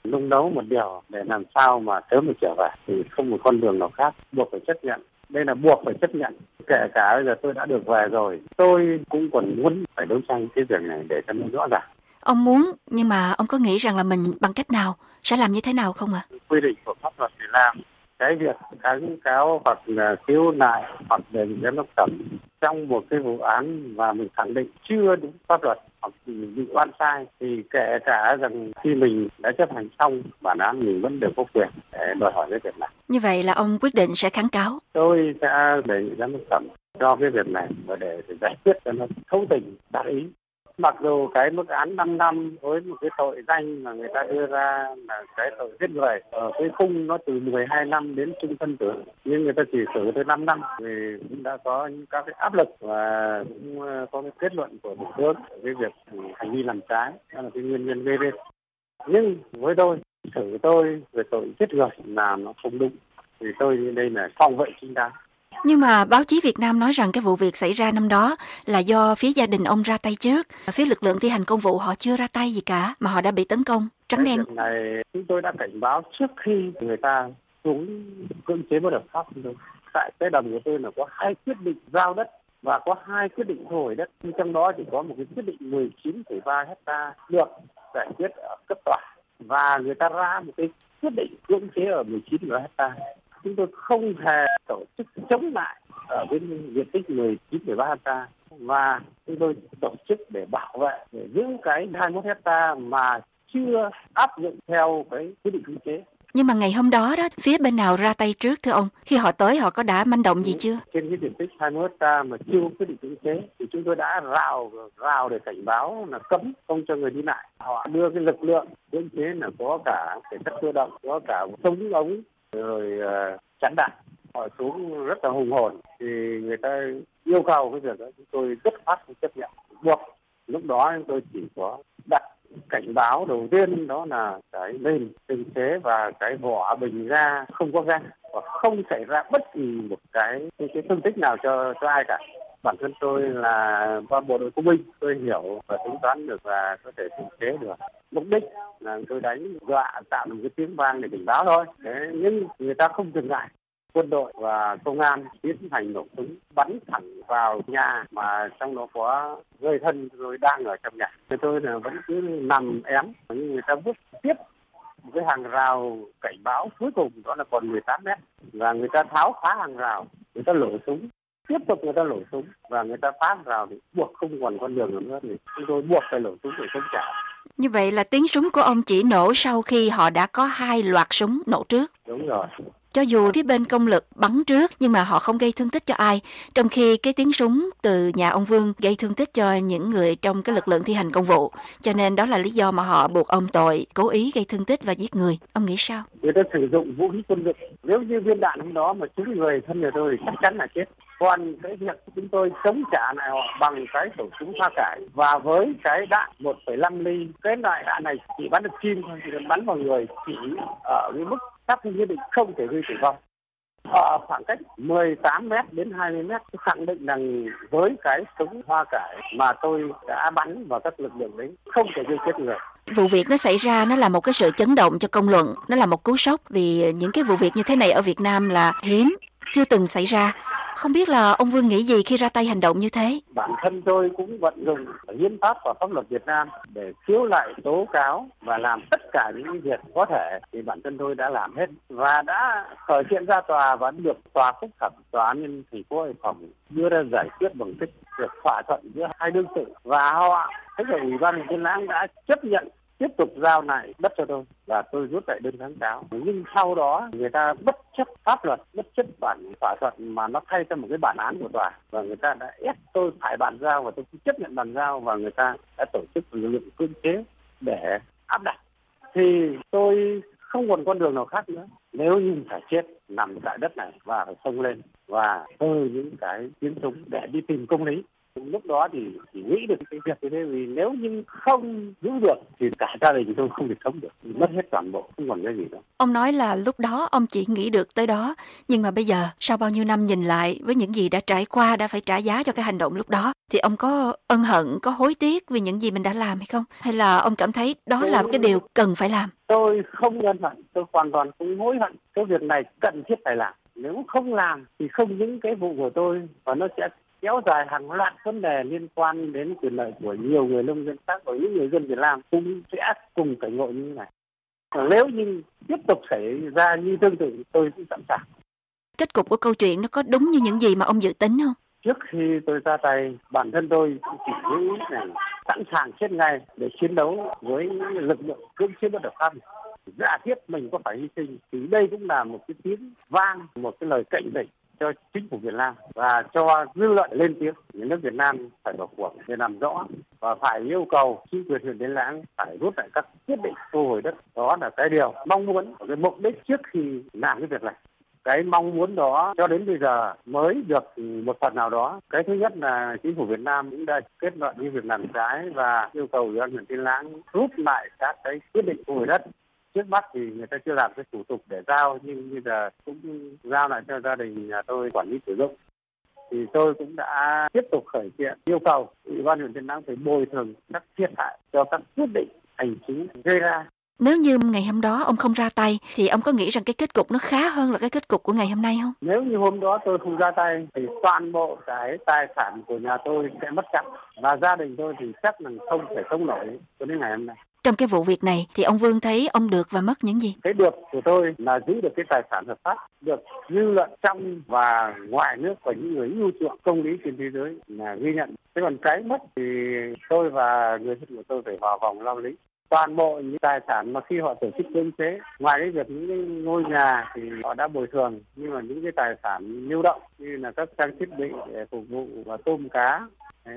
nung nấu một điều để làm sao mà sớm được trở về, thì không một con đường nào khác, buộc phải chấp nhận. Đây là buộc phải chấp nhận. Kể cả bây giờ tôi đã được về rồi, tôi cũng còn muốn phải đấu tranh cái việc này để cho nó rõ ràng. Ông muốn, nhưng mà ông có nghĩ rằng là mình bằng cách nào, sẽ làm như thế nào không ạ? Quy định của pháp luật để làm cái việc kháng cáo hoặc là khiếu nại hoặc đề nghị giám đốc thẩm trong một cái vụ án và mình khẳng định chưa đúng pháp luật hoặc mình bị oan sai, thì kể cả rằng khi mình đã chấp hành xong bản án mình vẫn đều có quyền để đòi hỏi cái việc này. Như vậy là ông quyết định sẽ kháng cáo? Tôi sẽ đề nghị giám đốc thẩm cho cái việc này và để giải quyết cho nó thấu tình đạt ý. Mặc dù cái mức án 5 năm với một cái tội danh mà người ta đưa ra là cái tội giết người, ở cái khung nó từ 12 năm đến chung thân tử, nhưng người ta chỉ xử tới 5 năm vì cũng đã có những các cái áp lực và cũng có cái kết luận của thủ tướng cái việc hành vi làm trái, đó là cái nguyên nhân gây nên. Nhưng với tôi, xử tôi về tội giết người là nó không đúng, thì tôi nghĩ đây là phòng vệ chính đáng. Nhưng mà báo chí Việt Nam nói rằng cái vụ việc xảy ra năm đó là do phía gia đình ông ra tay trước, phía lực lượng thi hành công vụ họ chưa ra tay gì cả mà họ đã bị tấn công trắng đen. Việc này chúng tôi đã cảnh báo trước khi người ta xuống cưỡng chế bất hợp pháp. Tại cái đầm của tôi là có 2 quyết định giao đất và có 2 quyết định thu hồi đất, nhưng trong đó chỉ có một cái quyết định 19,3 hecta được giải quyết ở cấp tòa và người ta ra một cái quyết định cưỡng chế ở 19,3 hecta. Chúng tôi không hề tổ chức chống lại ở cái diện tích 19,3 hecta và chúng tôi tổ chức để bảo vệ, để giữ cái 21 hecta mà chưa áp dụng theo cái quyết định cưỡng chế. Nhưng mà ngày hôm đó đó, phía bên nào ra tay trước thưa ông? Khi họ tới họ có đã manh động gì chưa? Trên cái diện tích 21 hecta mà chưa quyết định cưỡng chế thì chúng tôi đã rào để cảnh báo là cấm không cho người đi lại. Họ đưa cái lực lượng cưỡng chế là có cả cảnh sát cơ động, có cả súng ống rồi chắn đạn, họ xuống rất là hùng hồn, thì người ta yêu cầu cái việc đó chúng tôi rất phát không chấp nhận, buộc lúc đó chúng tôi chỉ có đặt cảnh báo đầu tiên, đó là cái lên tinh chế và cái vỏ bình ga không có ga và không xảy ra bất kỳ một cái thương tích nào cho ai cả. Bản thân tôi là qua bộ đội công binh, tôi hiểu và tính toán được và có thể khống chế được. Mục đích là tôi đánh dọa tạo một cái tiếng vang để cảnh báo thôi. Nhưng người ta không dừng lại. Quân đội và công an tiến hành nổ súng bắn thẳng vào nhà mà trong đó có người thân rồi đang ở trong nhà. Tôi là vẫn cứ nằm ém, nhưng người ta bước tiếp một cái hàng rào cảnh báo cuối cùng, đó là còn 18 mét và người ta tháo phá hàng rào, người ta nổ súng. Tiếp tục người ta nổ súng và người ta phá vào thì buộc không còn con đường nữa, thì chúng tôi buộc phải nổ súng để chống trả. Như vậy là tiếng súng của ông chỉ nổ sau khi họ đã có 2 loạt súng nổ trước. Đúng rồi. Cho dù phía bên công lực bắn trước nhưng mà họ không gây thương tích cho ai, trong khi cái tiếng súng từ nhà ông Vương gây thương tích cho những người trong cái lực lượng thi hành công vụ. Cho nên đó là lý do mà họ buộc ông tội cố ý gây thương tích và giết người. Ông nghĩ sao? Người ta sử dụng vũ khí quân dụng. Nếu như viên đạn hôm đó mà trúng người thân nhà tôi thì chắc chắn là chết. Còn cái việc chúng tôi chống trả lại họ bằng cái khẩu súng pha cải và với cái đạn 1,5 ly, cái loại đạn này chỉ bắn được chim thôi, chỉ cần bắn vào người chỉ ở cái mức xác định nhất định không thể gây tử vong. Ở khoảng cách 18 mét đến 20 mét, tôi khẳng định rằng với cái súng hoa cải mà tôi đã bắn vào các lực lượng đấy không thể gây chết người. Vụ việc nó xảy ra nó là một cái sự chấn động cho công luận, nó là một cú sốc vì những cái vụ việc như thế này ở Việt Nam là hiếm, chưa từng xảy ra. Không biết là ông Vương nghĩ gì khi ra tay hành động như thế? Bản thân tôi cũng vận dụng hiến pháp và pháp luật Việt Nam để khiếu nại tố cáo và làm tất cả những việc có thể, thì bản thân tôi đã làm hết và đã khởi kiện ra tòa và được tòa phúc thẩm, tòa án nhân thành phố Hải Phòng đưa ra giải quyết bằng tích việc thỏa thuận giữa hai đương sự và họ, thế là Ủy ban Nhân dân Láng đã chấp nhận tiếp tục giao lại đất cho tôi và tôi rút lại đơn kháng cáo. Nhưng sau đó người ta bất chấp pháp luật, bất chấp bản thỏa thuận mà nó thay cho một cái bản án của tòa và người ta đã ép tôi phải bàn giao và tôi chấp nhận bàn giao và người ta đã tổ chức lực lượng cưỡng chế để áp đặt. Thì tôi không còn con đường nào khác nữa. Nếu như phải chết nằm tại đất này và phải xông lên và từ những cái tiếng súng để đi tìm công lý Lúc đó thì chỉ nghĩ được cái việc như thế, vì nếu như không giữ được thì cả gia đình tôi không thể sống được, mất hết toàn bộ, không còn cái gì nữa. Ông nói là lúc đó ông chỉ nghĩ được tới đó, nhưng mà bây giờ sau bao nhiêu năm nhìn lại với những gì đã trải qua, đã phải trả giá cho cái hành động lúc đó, thì ông có ân hận, có hối tiếc vì những gì mình đã làm hay không? Hay là ông cảm thấy đó là cái điều cần phải làm? Tôi không ân hận, tôi hoàn toàn không hối hận. Cái việc này cần thiết phải làm. Nếu không làm thì không những cái vụ của tôi và nó sẽ kéo dài hàng loạt vấn đề liên quan đến quyền lợi của nhiều người nông dân khác và những người dân Việt Nam cũng sẽ cùng cảnh ngộ như thế này. Nếu như tiếp tục xảy ra như tương tự, tôi cũng sẵn sàng. Kết cục của câu chuyện nó có đúng như những gì mà ông dự tính không? Trước khi tôi ra tay, bản thân tôi cũng chỉ nghĩ rằng sẵn sàng chết ngay để chiến đấu với lực lượng cưỡng chế bất hợp pháp. Giả thiết mình có phải hy sinh thì đây cũng là một cái tiếng vang, một cái lời cảnh tỉnh cho chính phủ Việt Nam và cho dư luận lên tiếng. Nhà nước Việt Nam phải vào cuộc để làm rõ và phải yêu cầu chính quyền huyện Tiên Lãng phải rút lại các quyết định thu hồi đất. Đó là cái điều mong muốn, cái mục đích trước khi làm cái việc này. Cái mong muốn đó cho đến bây giờ mới được một phần nào đó. Cái thứ nhất là chính phủ Việt Nam cũng đã kết luận những việc làm trái và yêu cầu ủy ban huyện Tiên Lãng rút lại các cái quyết định thu hồi đất. Trước mắt thì người ta chưa làm cái thủ tục để giao, nhưng bây giờ cũng giao lại cho gia đình nhà tôi quản lý sử dụng. Thì tôi cũng đã tiếp tục khởi kiện yêu cầu ủy ban huyện Tiên Lãng phải bồi thường các thiệt hại cho các quyết định hành chính gây ra. Nếu như ngày hôm đó ông không ra tay thì ông có nghĩ rằng cái kết cục nó khá hơn là cái kết cục của ngày hôm nay không? Nếu như hôm đó tôi không ra tay thì toàn bộ cái tài sản của nhà tôi sẽ mất cắp và gia đình tôi thì chắc là không thể sống nổi cho đến ngày hôm nay. Trong cái vụ việc này thì ông Vương thấy ông được và mất những gì? Cái được của tôi là giữ được cái tài sản hợp pháp, được dư luận trong và ngoài nước và những người yêu chuộng công lý trên thế giới là ghi nhận. Thế còn cái mất thì tôi và người thân của tôi phải vào vòng lao lý. Toàn bộ những tài sản mà khi họ tổ chức cưỡng chế, ngoài cái việc những cái ngôi nhà thì họ đã bồi thường, nhưng mà những cái tài sản lưu động như là các trang thiết bị để phục vụ và tôm cá,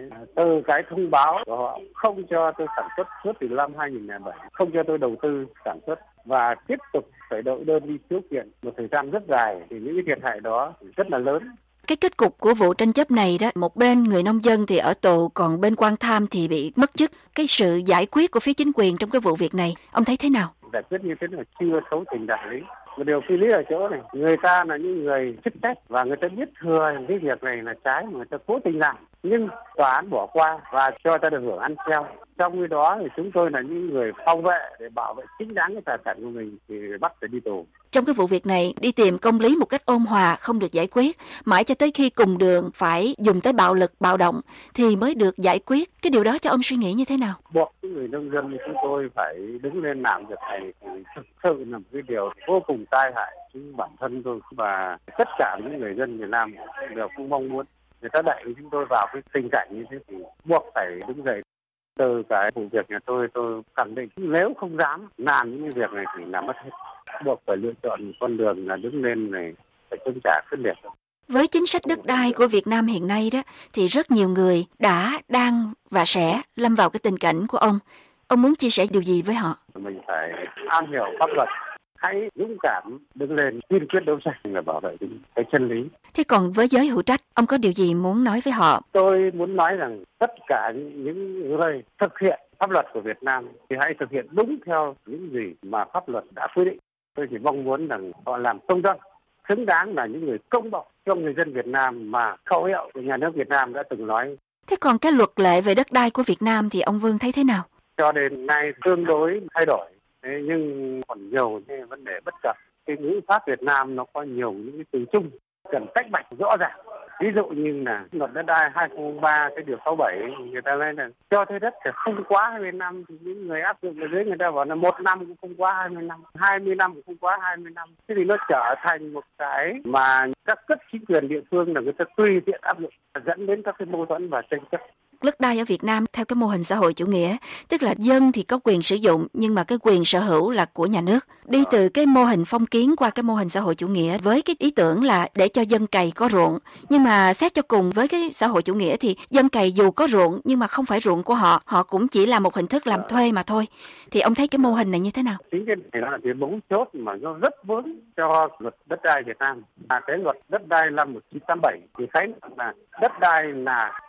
từ cái thông báo của họ không cho tôi sản xuất suốt từ năm 2007, không cho tôi đầu tư sản xuất và tiếp tục phải đội đơn đi khiếu kiện một thời gian rất dài, thì những cái thiệt hại đó rất là lớn. Cái kết cục của vụ tranh chấp này đó, một bên người nông dân thì ở tù, còn bên quan tham thì bị mất chức. Cái sự giải quyết của phía chính quyền trong cái vụ việc này, ông thấy thế nào? Giải quyết như thế là chưa thấu tình đạt lý. Một điều phi lý ở chỗ này, người ta là những người chức trách và người ta biết thừa cái việc này là trái mà người ta cố tình làm, nhưng tòa án bỏ qua và cho ta được hưởng ăn treo. Trong khi đó thì chúng tôi là những người phòng vệ để bảo vệ chính đáng cái tài sản của mình thì bắt phải đi tù. Trong cái vụ việc này, đi tìm công lý một cách ôn hòa không được giải quyết, mãi cho tới khi cùng đường phải dùng tới bạo lực, bạo động thì mới được giải quyết. Cái điều đó cho ông suy nghĩ như thế nào? Buộc những người nông dân như chúng tôi phải đứng lên làm việc này thì thực sự là một cái điều vô cùng tai hại chính bản thân tôi và tất cả những người dân Việt Nam đều cũng mong muốn. Người ta đẩy chúng tôi vào cái tình cảnh như thế thì buộc phải đứng dậy. Từ cái vụ việc nhà tôi khẳng định nếu không dám làm những việc này thì làm mất hết. Buộc phải lựa chọn một con đường là đứng lên này phải chống trả quyết liệt. Với chính sách đất đai của Việt Nam hiện nay đó thì rất nhiều người đã, đang và sẽ lâm vào cái tình cảnh của ông. Ông muốn chia sẻ điều gì với họ? Mình phải am hiểu pháp luật, hãy dũng cảm đứng lên kiên quyết đấu tranh là bảo vệ cái chân lý. Thế còn với giới hữu trách, ông có điều gì muốn nói với họ? Tôi muốn nói rằng tất cả những người thực hiện pháp luật của Việt Nam thì hãy thực hiện đúng theo những gì mà pháp luật đã quy định. Tôi chỉ mong muốn rằng họ làm công dân, xứng đáng là những người công bằng cho người dân Việt Nam mà khẩu hiệu của nhà nước Việt Nam đã từng nói. Thế còn cái luật lệ về đất đai của Việt Nam thì ông Vương thấy thế nào? Cho đến nay tương đối thay đổi, nhưng còn nhiều cái vấn đề bất cập. Cái ngữ pháp Việt Nam nó có nhiều những cái từ chung cần tách bạch rõ ràng. Ví dụ như là luật đất đai 2003 cái điều 67 người ta nói là cho thuê đất thì không quá 20 năm, thì những người áp dụng ở dưới người ta bảo là 1 năm cũng không quá 20 năm, 20 năm cũng không quá 20 năm. Thế thì nó trở thành một cái mà các cấp chính quyền địa phương là người ta tùy tiện áp dụng, dẫn đến các cái mâu thuẫn và tranh chấp. Đất đai ở Việt Nam theo cái mô hình xã hội chủ nghĩa, tức là dân thì có quyền sử dụng nhưng mà cái quyền sở hữu là của nhà nước. Đi từ cái mô hình phong kiến qua cái mô hình xã hội chủ nghĩa với cái ý tưởng là để cho dân cày có ruộng. Nhưng mà xét cho cùng với cái xã hội chủ nghĩa thì dân cày dù có ruộng nhưng mà không phải ruộng của họ, họ cũng chỉ là một hình thức làm thuê mà thôi. Thì ông thấy cái mô hình này như thế nào? Chính cái này là cái mấu chốt mà nó rất vướng cho luật đất đai Việt Nam. Cái luật đất đai năm 1987 thì thấy là đất đai là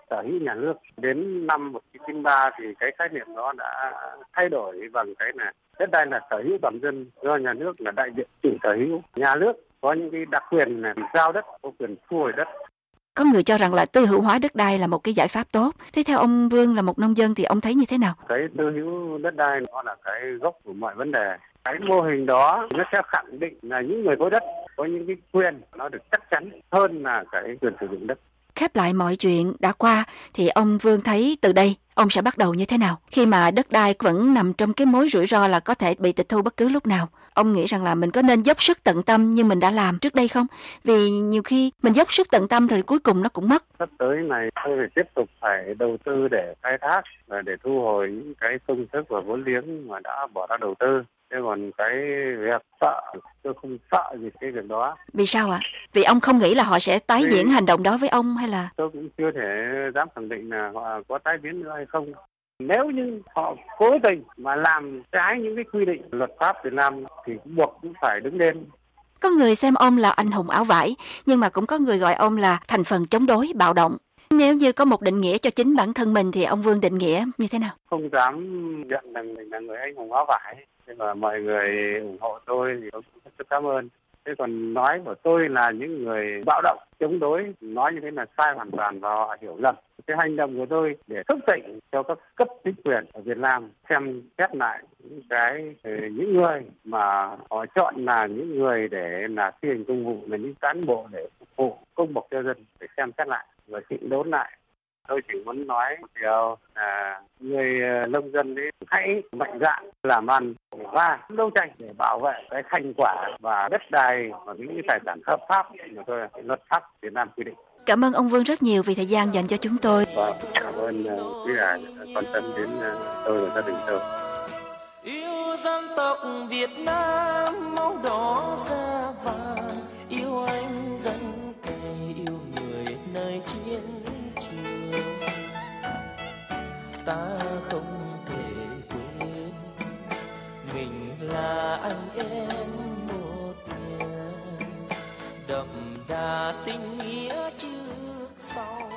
sở hữu nhà nước. Đến năm 1993 thì cái khái niệm đó đã thay đổi bằng cái là đất đai là sở hữu toàn dân do nhà nước là đại diện chủ sở hữu. Nhà nước có những cái đặc quyền là giao đất, có quyền thu hồi đất. Có người cho rằng là tư hữu hóa đất đai là một cái giải pháp tốt. Thế theo ông Vương là một nông dân thì ông thấy như thế nào? Cái tư hữu đất đai nó là cái gốc của mọi vấn đề. Cái mô hình đó nó sẽ khẳng định là những người có đất có những cái quyền nó được chắc chắn hơn là cái quyền sử dụng đất. Khép lại mọi chuyện đã qua thì ông Vương thấy từ đây ông sẽ bắt đầu như thế nào? Khi mà đất đai vẫn nằm trong cái mối rủi ro là có thể bị tịch thu bất cứ lúc nào. Ông nghĩ rằng là mình có nên dốc sức tận tâm như mình đã làm trước đây không? Vì nhiều khi mình dốc sức tận tâm rồi cuối cùng nó cũng mất. Sắp tới này tôi phải tiếp tục phải đầu tư để khai thác và để thu hồi những cái công sức và vốn liếng mà đã bỏ ra đầu tư. Thế còn cái việc sợ, tôi không sợ gì cái việc đó. Vì sao ạ? Vì ông không nghĩ là họ sẽ tái diễn hành động đó với ông hay là? Tôi cũng chưa thể dám khẳng định là họ có tái biến nữa hay không. Nếu như họ cố tình mà làm trái những cái quy định luật pháp Việt Nam thì buộc cũng phải đứng lên. Có người xem ông là anh hùng áo vải, nhưng mà cũng có người gọi ông là thành phần chống đối, bạo động. Nếu như có một định nghĩa cho chính bản thân mình thì ông Vương định nghĩa như thế nào? Không dám nhận rằng mình là người anh hùng áo vải. Nhưng mà mọi người ủng hộ tôi thì tôi cũng rất cảm ơn. Thế còn nói của tôi là những người bạo động, chống đối, nói như thế là sai hoàn toàn và họ hiểu lầm. Cái hành động của tôi để thức tỉnh cho các cấp chính quyền ở Việt Nam xem xét lại những người mà họ chọn là những người để là thi hành công vụ, là những cán bộ để phục vụ công bộc cho dân, để xem xét lại và chỉnh đốn lại. Tôi chỉ muốn nói một điều là người nông dân ấy hãy mạnh dạn làm ăn và đấu tranh để bảo vệ cái thành quả và đất đai và những cái tài sản hợp pháp mà luật pháp Việt Nam quy định. Cảm ơn ông Vương rất nhiều vì thời gian dành cho chúng tôi. Cảm ơn quý vị quan tâm đến tôi và gia đình tôi. Yêu dân tộc Việt Nam máu đỏ da vàng, yêu anh dân cày, yêu người nơi chiến trường. Ta không thể quên mình là anh em một nhà, đậm đà tình nghĩa trước sau.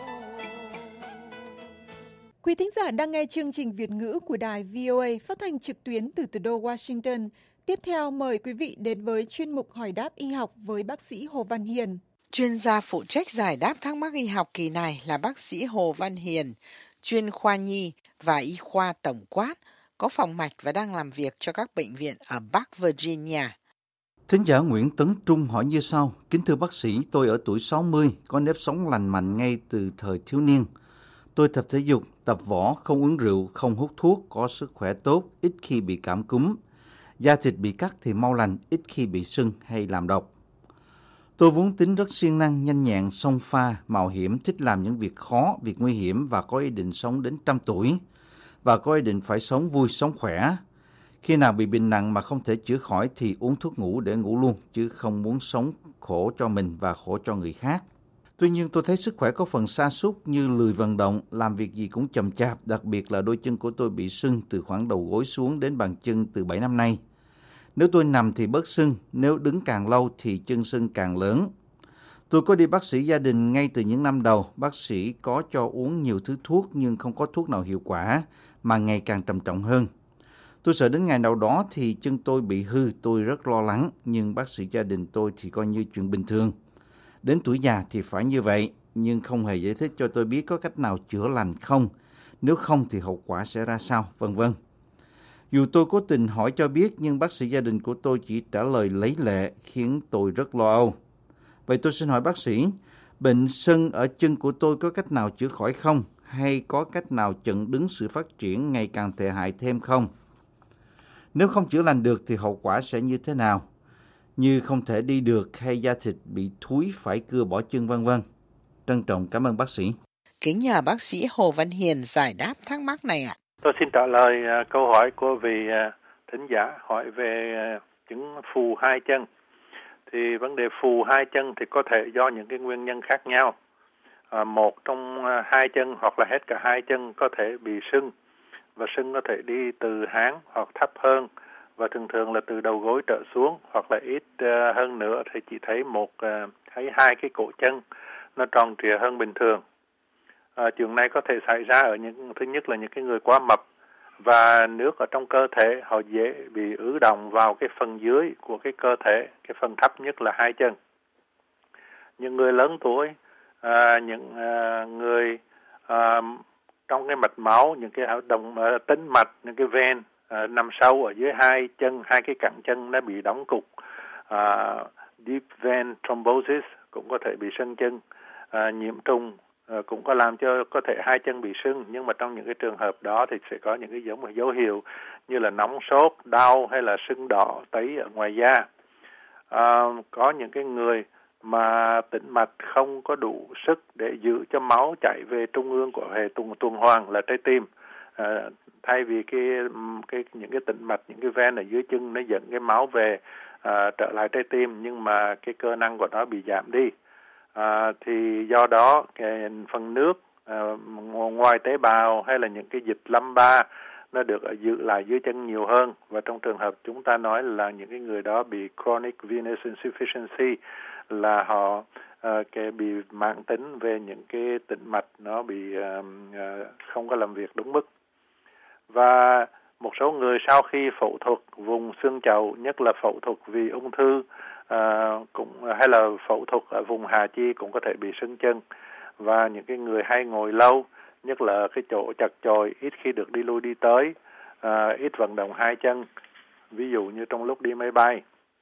Quý thính giả đang nghe chương trình Việt ngữ của đài VOA phát thanh trực tuyến từ thủ đô Washington. Tiếp theo mời quý vị đến với chuyên mục hỏi đáp y học với bác sĩ Hồ Văn Hiền. Chuyên gia phụ trách giải đáp thắc mắc y học kỳ này là bác sĩ Hồ Văn Hiền, chuyên khoa nhi và y khoa tổng quát, có phòng mạch và đang làm việc cho các bệnh viện ở Bắc Virginia. Thính giả Nguyễn Tấn Trung hỏi như sau: Kính thưa bác sĩ, tôi ở tuổi 60, có nếp sống lành mạnh ngay từ thời thiếu niên. Tôi tập thể dục, tập võ, không uống rượu, không hút thuốc, có sức khỏe tốt, ít khi bị cảm cúm. Da thịt bị cắt thì mau lành, ít khi bị sưng hay làm độc. Tôi vốn tính rất siêng năng, nhanh nhẹn, xông pha, mạo hiểm, thích làm những việc khó, việc nguy hiểm và có ý định sống đến 100 tuổi. Và có ý định phải sống vui, sống khỏe. Khi nào bị bệnh nặng mà không thể chữa khỏi thì uống thuốc ngủ để ngủ luôn, chứ không muốn sống khổ cho mình và khổ cho người khác. Tuy nhiên tôi thấy sức khỏe có phần sa sút như lười vận động, làm việc gì cũng chậm chạp, đặc biệt là đôi chân của tôi bị sưng từ khoảng đầu gối xuống đến bàn chân từ 7 năm nay. Nếu tôi nằm thì bớt sưng, nếu đứng càng lâu thì chân sưng càng lớn. Tôi có đi bác sĩ gia đình ngay từ những năm đầu, bác sĩ có cho uống nhiều thứ thuốc nhưng không có thuốc nào hiệu quả, mà ngày càng trầm trọng hơn. Tôi sợ đến ngày nào đó thì chân tôi bị hư, tôi rất lo lắng, nhưng bác sĩ gia đình tôi thì coi như chuyện bình thường. Đến tuổi già thì phải như vậy, nhưng không hề giải thích cho tôi biết có cách nào chữa lành không, nếu không thì hậu quả sẽ ra sao, vân vân. Dù tôi cố tình hỏi cho biết, nhưng bác sĩ gia đình của tôi chỉ trả lời lấy lệ, khiến tôi rất lo âu. Vậy tôi xin hỏi bác sĩ, bệnh sưng ở chân của tôi có cách nào chữa khỏi không? Hay có cách nào chặn đứng sự phát triển ngày càng tệ hại thêm không? Nếu không chữa lành được thì hậu quả sẽ như thế nào? Như không thể đi được hay da thịt bị thúi phải cưa bỏ chân vân vân. Trân trọng cảm ơn bác sĩ. Kính nhờ bác sĩ Hồ Văn Hiền giải đáp thắc mắc này ạ. Tôi xin trả lời câu hỏi của vị thính giả hỏi về chứng phù hai chân. Thì vấn đề phù hai chân thì có thể do những cái nguyên nhân khác nhau. Một trong hai chân hoặc là hết cả hai chân có thể bị sưng, và sưng có thể đi từ háng hoặc thấp hơn, và thường thường là từ đầu gối trở xuống, hoặc là ít hơn nữa thì chỉ thấy hai cái cổ chân nó tròn trịa hơn bình thường. Chuyện này có thể xảy ra ở thứ nhất là những cái người quá mập, và nước ở trong cơ thể họ dễ bị ứ đọng vào cái phần dưới của cái cơ thể, cái phần thấp nhất là hai chân. Những người lớn tuổi, những người trong cái mạch máu, những cái tĩnh mạch, những cái vein nằm sâu ở dưới hai chân, hai cái cẳng chân nó bị đóng cục, deep vein thrombosis cũng có thể bị sưng chân, nhiễm trùng cũng có làm cho có thể hai chân bị sưng, nhưng mà trong những cái trường hợp đó thì sẽ có những cái dấu hiệu như là nóng sốt, đau hay là sưng đỏ tấy ở ngoài da. Có những cái người mà tĩnh mạch không có đủ sức để giữ cho máu chảy về trung ương của hệ tuần hoàn là trái tim. Thay vì những cái tĩnh mạch, những cái ven ở dưới chân nó dẫn cái máu về trở lại trái tim, nhưng mà cái cơ năng của nó bị giảm đi. Thì do đó cái phần nước ngoài tế bào hay là những cái dịch lâm ba nó được giữ lại dưới chân nhiều hơn, và trong trường hợp chúng ta nói là những cái người đó bị chronic venous insufficiency, là họ bị mãn tính về những cái tĩnh mạch nó bị không có làm việc đúng mức. Và một số người sau khi phẫu thuật vùng xương chậu, nhất là phẫu thuật vì ung thư hay là phẫu thuật ở vùng hạ chi cũng có thể bị sưng chân. Và những cái người hay ngồi lâu, nhất là cái chỗ chật chội, ít khi được đi lui đi tới, ít vận động hai chân, ví dụ như trong lúc đi máy bay.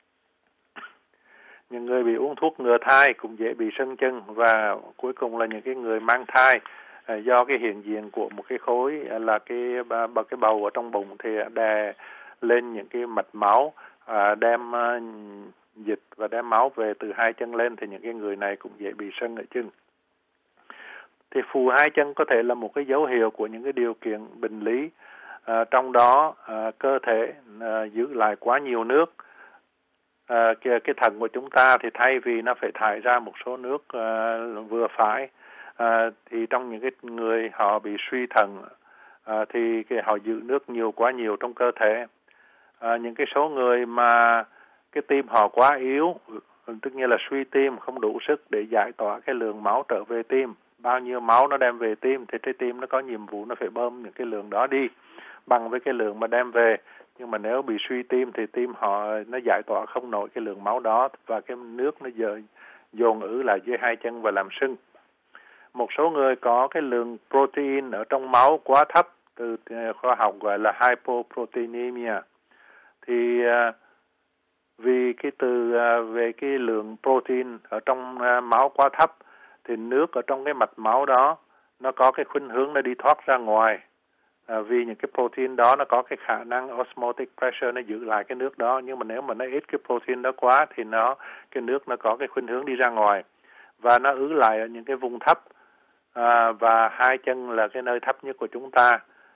Những người bị uống thuốc ngừa thai cũng dễ bị sưng chân, và cuối cùng là những cái người mang thai, do cái hiện diện của một cái khối là cái bầu ở trong bụng thì đè lên những cái mạch máu, đem dịch và đem máu về từ hai chân lên, thì những cái người này cũng dễ bị sưng ở chân. Thì phù hai chân có thể là một cái dấu hiệu của những cái điều kiện bệnh lý, trong đó cơ thể giữ lại quá nhiều nước. Cái thận của chúng ta thì thay vì nó phải thải ra một số nước vừa phải, thì trong những cái người họ bị suy thận thì họ giữ nước quá nhiều trong cơ thể. Những cái số người mà cái tim họ quá yếu, tức như là suy tim, không đủ sức để giải tỏa cái lượng máu trở về tim. Bao nhiêu máu nó đem về tim thì trái tim nó có nhiệm vụ nó phải bơm những cái lượng đó đi bằng với cái lượng mà đem về. Nhưng mà nếu bị suy tim thì tim nó giải tỏa không nổi cái lượng máu đó, và cái nước nó dồn ứ lại dưới hai chân và làm sưng. Một số người có cái lượng protein ở trong máu quá thấp, từ khoa học gọi là hypoproteinemia. Thì vì về cái lượng protein ở trong máu quá thấp, thì nước ở trong cái mạch máu đó nó có cái khuynh hướng nó đi thoát ra ngoài. Vì những cái protein đó nó có cái khả năng osmotic pressure, nó giữ lại cái nước đó, nhưng mà nếu mà nó ít cái protein đó quá thì cái nước nó có cái khuynh hướng đi ra ngoài, và nó ứ lại ở những cái vùng thấp, và hai chân là cái nơi thấp nhất của chúng ta.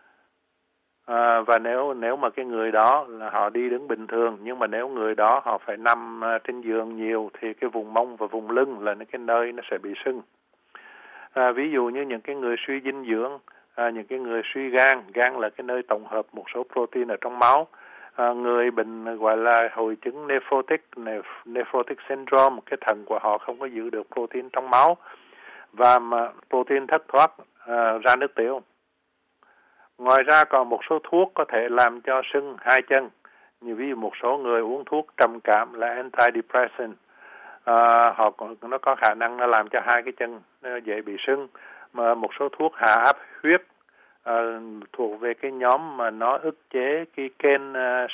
Và nếu mà cái người đó là họ đi đứng bình thường, nhưng mà nếu người đó họ phải nằm trên giường nhiều, thì cái vùng mông và vùng lưng là cái nơi nó sẽ bị sưng. Ví dụ như những cái người suy dinh dưỡng, những cái người suy gan là cái nơi tổng hợp một số protein ở trong máu. Người bệnh gọi là hội chứng nephrotic syndrome, cái thận của họ không có giữ được protein trong máu, và mà protein thất thoát ra nước tiểu. Ngoài ra còn một số thuốc có thể làm cho sưng hai chân, như ví dụ một số người uống thuốc trầm cảm là antidepressant, nó có khả năng nó làm cho hai cái chân nó dễ bị sưng. Mà một số thuốc hạ áp huyết thuộc về cái nhóm mà nó ức chế cái kênh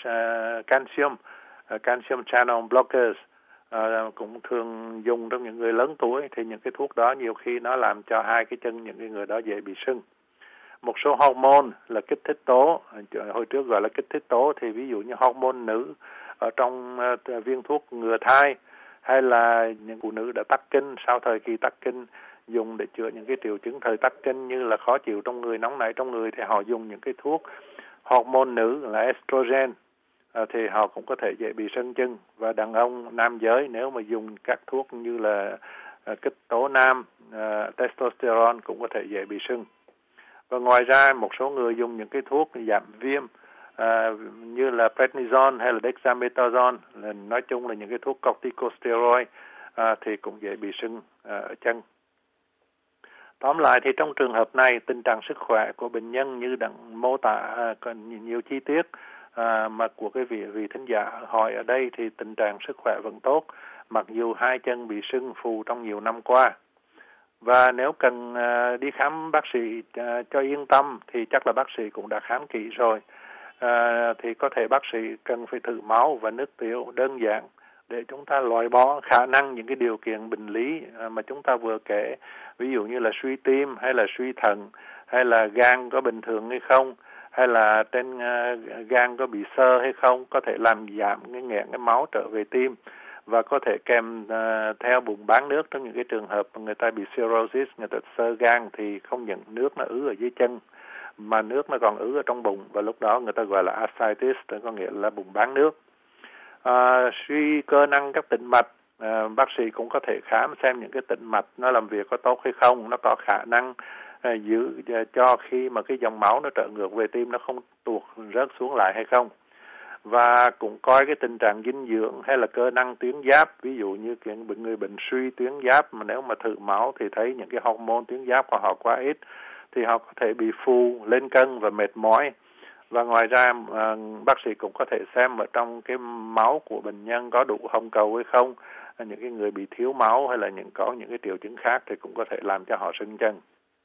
calcium channel blockers, cũng thường dùng trong những người lớn tuổi, thì những cái thuốc đó nhiều khi nó làm cho hai cái chân những cái người đó dễ bị sưng. Một số hormone là kích thích tố, hồi trước gọi là kích thích tố, thì ví dụ như hormone nữ ở trong viên thuốc ngừa thai, hay là những phụ nữ đã tắc kinh, sau thời kỳ tắc kinh dùng để chữa những cái triệu chứng thời tắc kinh như là khó chịu trong người, nóng nảy trong người, thì họ dùng những cái thuốc hormone nữ là estrogen, thì họ cũng có thể dễ bị sưng chân. Và đàn ông nam giới nếu mà dùng các thuốc như là kích tố nam, testosterone cũng có thể dễ bị sưng. Và ngoài ra một số người dùng những cái thuốc giảm viêm như là prednisone hay là dexamethasone, nói chung là những cái thuốc corticosteroid, thì cũng dễ bị sưng ở chân. Tóm lại thì trong trường hợp này, tình trạng sức khỏe của bệnh nhân như đã mô tả còn nhiều chi tiết mà của cái vị thính giả hỏi ở đây thì tình trạng sức khỏe vẫn tốt, mặc dù hai chân bị sưng phù trong nhiều năm qua. Và nếu cần đi khám bác sĩ cho yên tâm thì chắc là bác sĩ cũng đã khám kỹ rồi. Thì có thể bác sĩ cần phải thử máu và nước tiểu đơn giản để chúng ta loại bỏ khả năng những cái điều kiện bệnh lý mà chúng ta vừa kể, ví dụ như là suy tim hay là suy thận hay là gan có bình thường hay không, hay là trên gan có bị xơ hay không, có thể làm giảm cái nghẹn cái máu trở về tim và có thể kèm theo bụng bán nước trong những cái trường hợp người ta bị cirrhosis, người ta xơ gan thì không những nước nó ứ ở dưới chân mà nước nó còn ứ ở trong bụng, và lúc đó người ta gọi là ascites, có nghĩa là bụng bán nước. Suy cơ năng các tĩnh mạch, bác sĩ cũng có thể khám xem những cái tĩnh mạch nó làm việc có tốt hay không, nó có khả năng giữ cho khi mà cái dòng máu nó trở ngược về tim nó không tuột rớt xuống lại hay không. Và cũng coi cái tình trạng dinh dưỡng hay là cơ năng tuyến giáp, ví dụ như người bệnh suy tuyến giáp mà nếu mà thử máu thì thấy những cái hormone tuyến giáp của họ quá ít thì họ có thể bị phù, lên cân và mệt mỏi. Và ngoài ra bác sĩ cũng có thể xem ở trong cái máu của bệnh nhân có đủ hồng cầu hay không. Những cái người bị thiếu máu hay là có những cái triệu chứng khác thì cũng có thể làm cho họ sưng chân.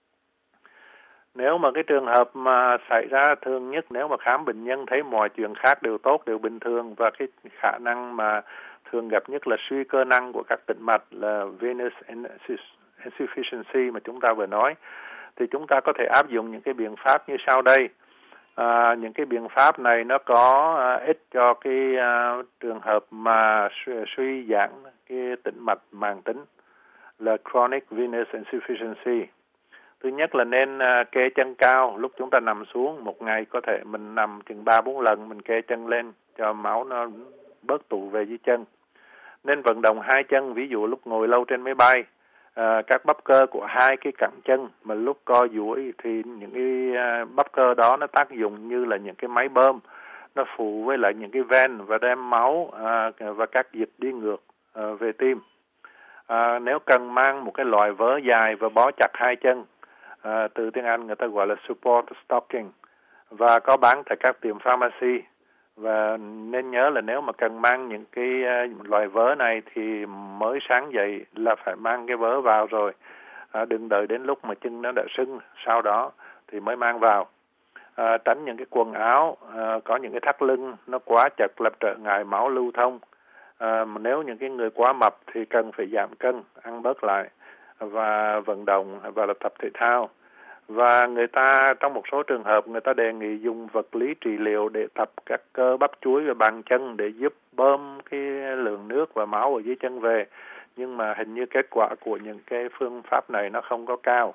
Nếu mà cái trường hợp mà xảy ra thường nhất, nếu mà khám bệnh nhân thấy mọi chuyện khác đều tốt, đều bình thường, và cái khả năng mà thường gặp nhất là suy cơ năng của các tĩnh mạch là venous insufficiency mà chúng ta vừa nói, thì chúng ta có thể áp dụng những cái biện pháp như sau đây. Những cái biện pháp này nó có ích cho cái trường hợp mà suy giãn cái tĩnh mạch màng tính là chronic venous insufficiency. Thứ nhất là nên kê chân cao lúc chúng ta nằm xuống. Một ngày có thể mình nằm chừng 3-4 lần, mình kê chân lên cho máu nó bớt tụ về dưới chân. Nên vận động hai chân, ví dụ lúc ngồi lâu trên máy bay, các bắp cơ của hai cái cẳng chân mà lúc co duỗi thì những cái bắp cơ đó nó tác dụng như là những cái máy bơm, nó phụ với lại những cái ven và đem máu và các dịch đi ngược về tim. Nếu cần mang một cái loại vớ dài và bó chặt hai chân, từ tiếng Anh người ta gọi là support stocking, và có bán tại các tiệm pharmacy. Và nên nhớ là nếu mà cần mang những cái loại vớ này thì mới sáng dậy là phải mang cái vớ vào rồi, đừng đợi đến lúc mà chân nó đã sưng sau đó thì mới mang vào. Tránh những cái quần áo có những cái thắt lưng nó quá chật làm trở ngại máu lưu thông. Nếu những cái người quá mập thì cần phải giảm cân, ăn bớt lại và vận động và là tập thể thao. Và người ta trong một số trường hợp người ta đề nghị dùng vật lý trị liệu để tập các cơ bắp chuối và bàn chân để giúp bơm cái lượng nước và máu ở dưới chân về. Nhưng mà hình như kết quả của những cái phương pháp này nó không có cao.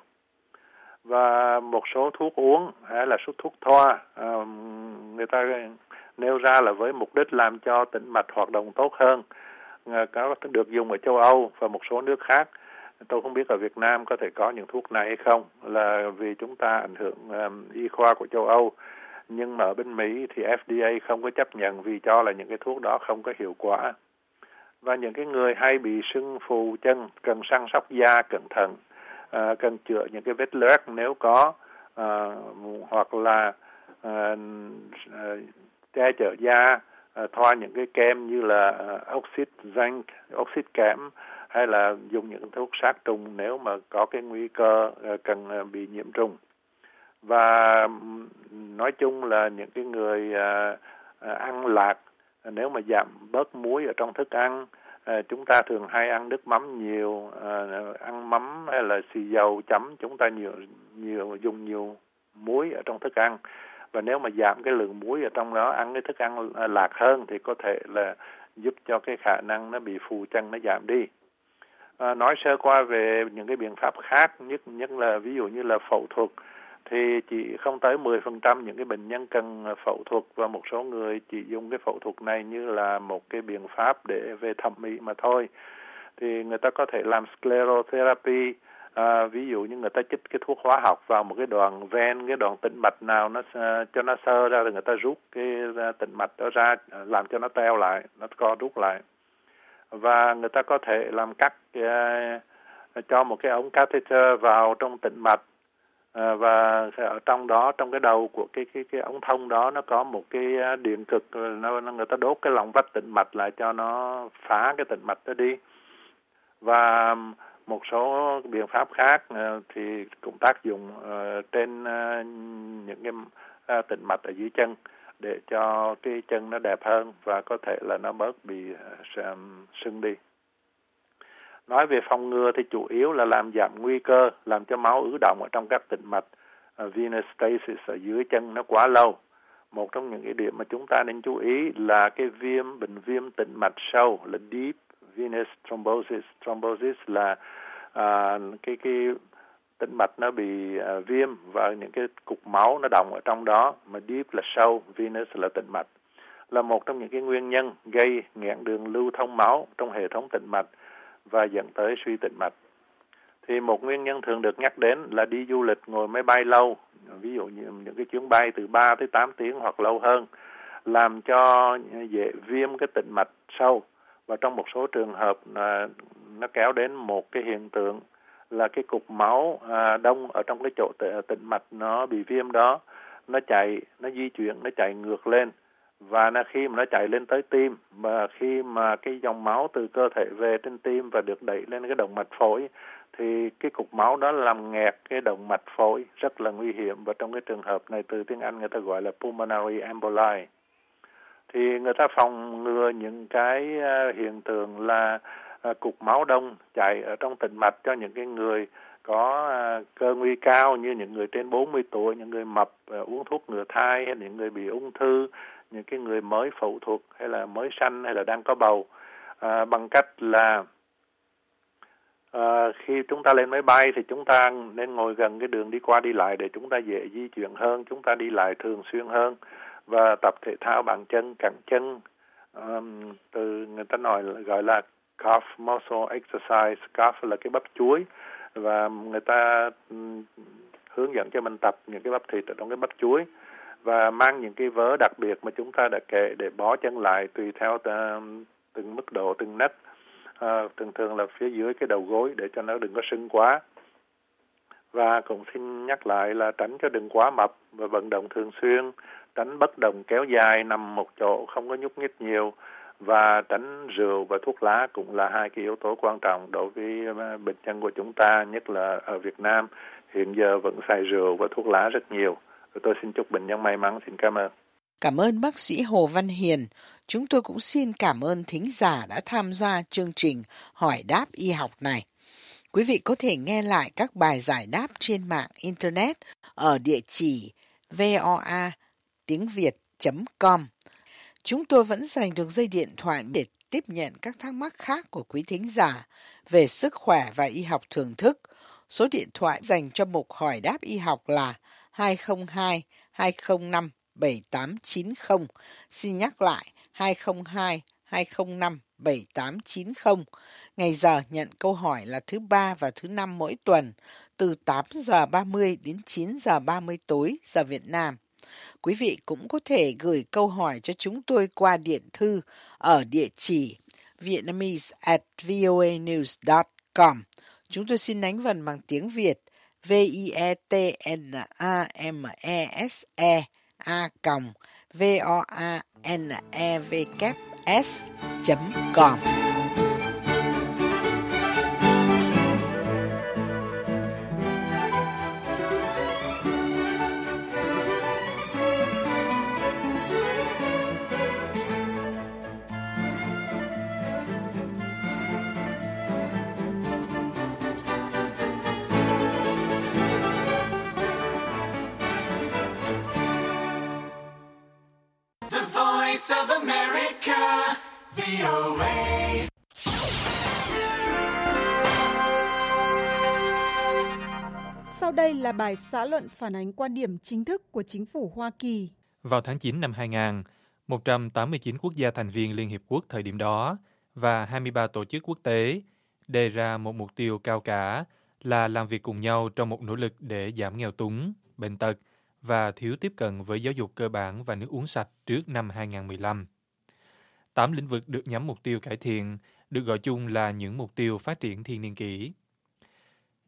Và một số thuốc uống hay là số thuốc thoa, người ta nêu ra là với mục đích làm cho tĩnh mạch hoạt động tốt hơn, có được dùng ở châu Âu và một số nước khác. Tôi không biết ở Việt Nam có thể có những thuốc này hay không, là vì chúng ta ảnh hưởng y khoa của châu Âu. Nhưng mà ở bên Mỹ thì FDA không có chấp nhận vì cho là những cái thuốc đó không có hiệu quả. Và những cái người hay bị sưng phù chân cần săn sóc da cẩn thận, cần chữa những cái vết loét nếu có, hoặc là che chở da, thoa những cái kem như là oxit zinc, oxit kẽm, hay là dùng những thuốc sát trùng nếu mà có cái nguy cơ cần bị nhiễm trùng. Và nói chung là những cái người ăn lạc, nếu mà giảm bớt muối ở trong thức ăn, chúng ta thường hay ăn nước mắm nhiều, ăn mắm hay là xì dầu chấm, chúng ta dùng nhiều muối ở trong thức ăn. Và nếu mà giảm cái lượng muối ở trong đó, ăn cái thức ăn lạc hơn thì có thể là giúp cho cái khả năng nó bị phù chân nó giảm đi. Nói sơ qua về những cái biện pháp khác, nhất là ví dụ như là phẫu thuật, thì chỉ không tới 10% những cái bệnh nhân cần phẫu thuật, và một số người chỉ dùng cái phẫu thuật này như là một cái biện pháp để về thẩm mỹ mà thôi. Thì người ta có thể làm sclerotherapy, ví dụ như người ta chích cái thuốc hóa học vào một cái đoạn ven, cái đoạn tĩnh mạch nào nó cho nó xơ ra, rồi người ta rút cái tĩnh mạch đó ra, làm cho nó teo lại, nó co rút lại. Và người ta có thể làm cắt cho một cái ống catheter vào trong tĩnh mạch, và ở trong đó, trong cái đầu của cái ống thông đó, nó có một cái điện cực, người ta đốt cái lòng vách tĩnh mạch lại cho nó phá cái tĩnh mạch đó đi. Và một số biện pháp khác thì cũng tác dụng trên những cái tĩnh mạch ở dưới chân để cho cái chân nó đẹp hơn và có thể là nó bớt bị sưng đi. Nói về phòng ngừa thì chủ yếu là làm giảm nguy cơ, làm cho máu ứ đọng ở trong các tĩnh mạch venous stasis ở dưới chân nó quá lâu. Một trong những cái điểm mà chúng ta nên chú ý là cái bệnh viêm tĩnh mạch sâu là deep venous thrombosis. Thrombosis là cái tĩnh mạch nó bị viêm và những cái cục máu nó đọng ở trong đó, mà deep là sâu, venous là tĩnh mạch, là một trong những cái nguyên nhân gây nghẽn đường lưu thông máu trong hệ thống tĩnh mạch và dẫn tới suy tĩnh mạch. Thì một nguyên nhân thường được nhắc đến là đi du lịch ngồi máy bay lâu, ví dụ như những cái chuyến bay từ 3 tới 8 tiếng hoặc lâu hơn, làm cho dễ viêm cái tĩnh mạch sâu. Và trong một số trường hợp nó kéo đến một cái hiện tượng là cái cục máu đông ở trong cái chỗ tĩnh mạch nó bị viêm đó, nó di chuyển, nó chạy ngược lên. Và khi mà nó chạy lên tới tim, mà khi mà cái dòng máu từ cơ thể về trên tim và được đẩy lên cái động mạch phổi, thì cái cục máu đó làm nghẹt cái động mạch phổi, rất là nguy hiểm. Và trong cái trường hợp này, từ tiếng Anh người ta gọi là pulmonary emboli. Thì người ta phòng ngừa những cái hiện tượng là cục máu đông chạy ở trong tĩnh mạch cho những cái người có cơ nguy cao, như những người trên 40 tuổi, những người mập, uống thuốc ngừa thai, hay những người bị ung thư, những cái người mới phẫu thuật hay là mới sanh hay là đang có bầu, bằng cách là khi chúng ta lên máy bay thì chúng ta nên ngồi gần cái đường đi qua đi lại để chúng ta dễ di chuyển hơn, chúng ta đi lại thường xuyên hơn, và tập thể thao bằng chân, cẳng chân, từ người ta gọi là calf muscle exercise. Calf là cái bắp chuối, và người ta hướng dẫn cho mình tập những cái bắp thịt ở trong cái bắp chuối, và mang những cái vớ đặc biệt mà chúng ta đã kể để bó chân lại tùy theo từng mức độ, từng nấc, thường là phía dưới cái đầu gối để cho nó đừng có sưng quá. Và cũng xin nhắc lại là tránh cho đừng quá mập và vận động thường xuyên, tránh bất động kéo dài, nằm một chỗ không có nhúc nhích nhiều, và tránh rượu và thuốc lá cũng là hai cái yếu tố quan trọng đối với bệnh nhân của chúng ta, nhất là ở Việt Nam hiện giờ vẫn xài rượu và thuốc lá rất nhiều. Tôi xin chúc bệnh nhân may mắn. Xin cảm ơn. Cảm ơn bác sĩ Hồ Văn Hiền. Chúng tôi cũng xin cảm ơn thính giả đã tham gia chương trình Hỏi đáp y học này. Quý vị có thể nghe lại các bài giải đáp trên mạng Internet ở địa chỉ voa.tiếng.com. Chúng tôi vẫn dành được dây điện thoại để tiếp nhận các thắc mắc khác của quý thính giả về sức khỏe và y học thưởng thức. Số điện thoại dành cho mục Hỏi đáp y học là 202 205 7890. Xin nhắc lại 202 205 7890. Ngày giờ nhận câu hỏi là thứ Ba và thứ Năm mỗi tuần, từ 8 giờ 30 đến 9 giờ 30 tối giờ Việt Nam. Quý vị cũng có thể gửi câu hỏi cho chúng tôi qua điện thư ở địa chỉ vietnamese@voanews.com. Chúng tôi xin đánh vần bằng tiếng Việt vietnamese@voanevs.com. Of America, VOA. Sau đây là bài xã luận phản ánh quan điểm chính thức của chính phủ Hoa Kỳ. Vào tháng 9 năm 2000, 189 quốc gia thành viên Liên Hiệp Quốc thời điểm đó và 23 tổ chức quốc tế đề ra một mục tiêu cao cả là làm việc cùng nhau trong một nỗ lực để giảm nghèo túng, bệnh tật và thiếu tiếp cận với giáo dục cơ bản và nước uống sạch trước năm 2015. 8 lĩnh vực được nhắm mục tiêu cải thiện được gọi chung là những mục tiêu phát triển thiên niên kỷ.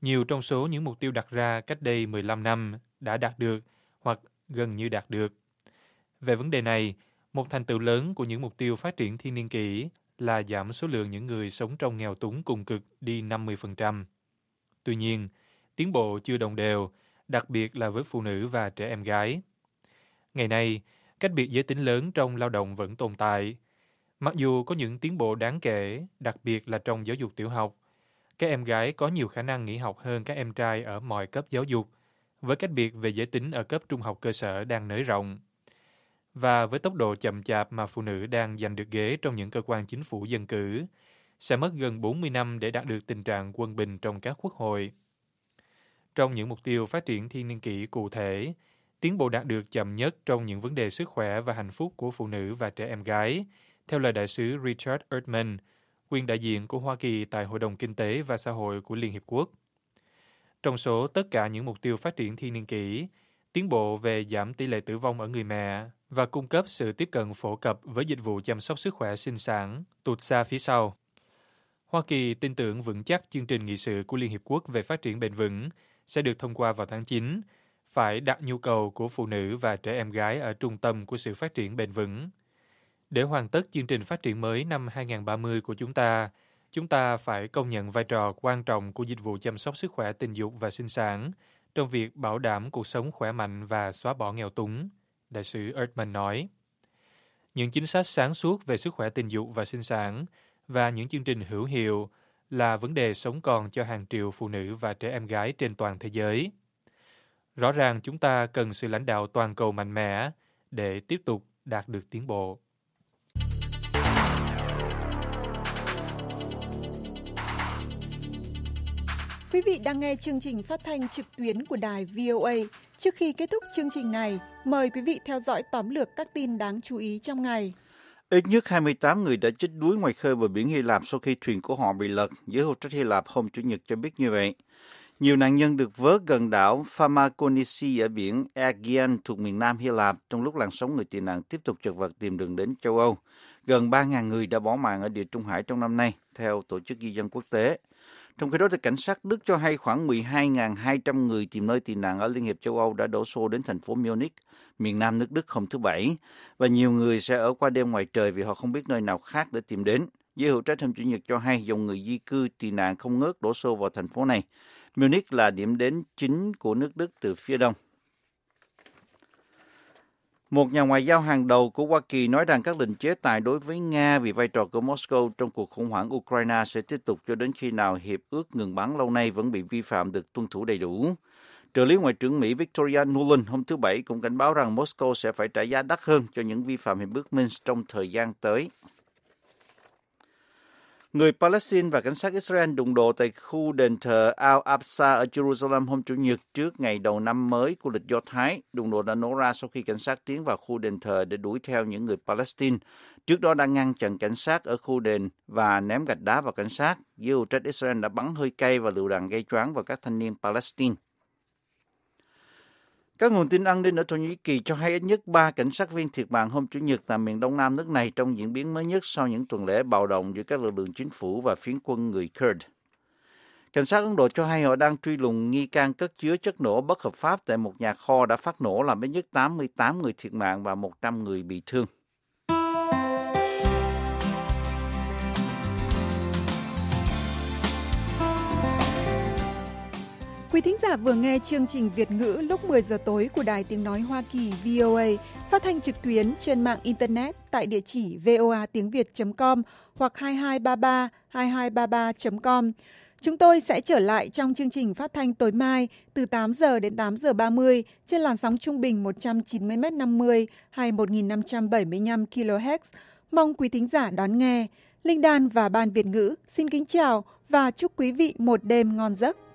Nhiều trong số những mục tiêu đặt ra cách đây 15 năm đã đạt được hoặc gần như đạt được. Về vấn đề này, một thành tựu lớn của những mục tiêu phát triển thiên niên kỷ là giảm số lượng những người sống trong nghèo túng cùng cực đi 50%. Tuy nhiên, tiến bộ chưa đồng đều, đặc biệt là với phụ nữ và trẻ em gái. Ngày nay, cách biệt giới tính lớn trong lao động vẫn tồn tại. Mặc dù có những tiến bộ đáng kể, đặc biệt là trong giáo dục tiểu học, các em gái có nhiều khả năng nghỉ học hơn các em trai ở mọi cấp giáo dục, với cách biệt về giới tính ở cấp trung học cơ sở đang nới rộng. Và với tốc độ chậm chạp mà phụ nữ đang giành được ghế trong những cơ quan chính phủ dân cử, sẽ mất gần 40 năm để đạt được tình trạng quân bình trong các quốc hội. Trong những mục tiêu phát triển thiên niên kỷ cụ thể, tiến bộ đạt được chậm nhất trong những vấn đề sức khỏe và hạnh phúc của phụ nữ và trẻ em gái, theo lời đại sứ Richard Erdman, quyền đại diện của Hoa Kỳ tại Hội đồng Kinh tế và Xã hội của Liên Hiệp Quốc. Trong số tất cả những mục tiêu phát triển thiên niên kỷ, tiến bộ về giảm tỷ lệ tử vong ở người mẹ và cung cấp sự tiếp cận phổ cập với dịch vụ chăm sóc sức khỏe sinh sản tụt xa phía sau. Hoa Kỳ tin tưởng vững chắc chương trình nghị sự của Liên Hiệp Quốc về phát triển bền vững sẽ được thông qua vào tháng 9, phải đặt nhu cầu của phụ nữ và trẻ em gái ở trung tâm của sự phát triển bền vững. Để hoàn tất chương trình phát triển mới năm 2030 của chúng ta phải công nhận vai trò quan trọng của dịch vụ chăm sóc sức khỏe tình dục và sinh sản trong việc bảo đảm cuộc sống khỏe mạnh và xóa bỏ nghèo túng, đại sứ Erdman nói. Những chính sách sáng suốt về sức khỏe tình dục và sinh sản và những chương trình hữu hiệu là vấn đề sống còn cho hàng triệu phụ nữ và trẻ em gái trên toàn thế giới. Rõ ràng chúng ta cần sự lãnh đạo toàn cầu mạnh mẽ để tiếp tục đạt được tiến bộ. Quý vị đang nghe chương trình phát thanh trực tuyến của đài VOA. Trước khi kết thúc chương trình này, mời quý vị theo dõi tóm lược các tin đáng chú ý trong ngày. Ít nhất 28 người đã chết đuối ngoài khơi bờ biển Hy Lạp sau khi thuyền của họ bị lật, giới hữu trách Hy Lạp hôm Chủ nhật cho biết như vậy. Nhiều nạn nhân được vớt gần đảo Famakonisi ở biển Aegean thuộc miền Nam Hy Lạp trong lúc làn sóng người tị nạn tiếp tục chật vật tìm đường đến châu Âu. Gần 3.000 người đã bỏ mạng ở Địa Trung Hải trong năm nay, theo Tổ chức Di dân Quốc tế. Trong khi đó, cảnh sát Đức cho hay khoảng 12.200 người tìm nơi tị nạn ở Liên hiệp châu Âu đã đổ xô đến thành phố Munich, miền nam nước Đức hôm thứ Bảy, và nhiều người sẽ ở qua đêm ngoài trời vì họ không biết nơi nào khác để tìm đến. Giới hữu trách hôm Chủ nhật cho hay dòng người di cư tị nạn không ngớt đổ xô vào thành phố này. Munich là điểm đến chính của nước Đức từ phía đông. Một nhà ngoại giao hàng đầu của Hoa Kỳ nói rằng các lệnh chế tài đối với Nga vì vai trò của Moscow trong cuộc khủng hoảng Ukraine sẽ tiếp tục cho đến khi nào hiệp ước ngừng bắn lâu nay vẫn bị vi phạm được tuân thủ đầy đủ. Trợ lý Ngoại trưởng Mỹ Victoria Nuland hôm thứ Bảy cũng cảnh báo rằng Moscow sẽ phải trả giá đắt hơn cho những vi phạm hiệp ước Minsk trong thời gian tới. Người Palestine và cảnh sát Israel đụng độ tại khu đền thờ Al-Aqsa ở Jerusalem hôm Chủ nhật trước ngày đầu năm mới của lịch Do Thái. Đụng độ đã nổ ra sau khi cảnh sát tiến vào khu đền thờ để đuổi theo những người Palestine. Trước đó đã ngăn chặn cảnh sát ở khu đền và ném gạch đá vào cảnh sát. Giới hữu trách Israel đã bắn hơi cay và lựu đạn gây choáng vào các thanh niên Palestine. Các nguồn tin an ninh ở Thổ Nhĩ Kỳ cho hay ít nhất 3 cảnh sát viên thiệt mạng hôm Chủ nhật tại miền đông nam nước này trong diễn biến mới nhất sau những tuần lễ bạo động giữa các lực lượng chính phủ và phiến quân người Kurd. Cảnh sát Ấn Độ cho hay họ đang truy lùng nghi can cất chứa chất nổ bất hợp pháp tại một nhà kho đã phát nổ làm ít nhất 88 người thiệt mạng và 100 người bị thương. Quý thính giả vừa nghe chương trình Việt ngữ lúc 10 giờ tối của Đài Tiếng Nói Hoa Kỳ VOA, phát thanh trực tuyến trên mạng Internet tại địa chỉ voatiengviet.com hoặc 2233 Chúng tôi sẽ trở lại trong chương trình phát thanh tối mai từ 8 giờ đến 8 giờ 30 trên làn sóng trung bình 190m50 hay 1575 kHz. Mong quý thính giả đón nghe. Linh Đan và Ban Việt ngữ xin kính chào và chúc quý vị một đêm ngon giấc.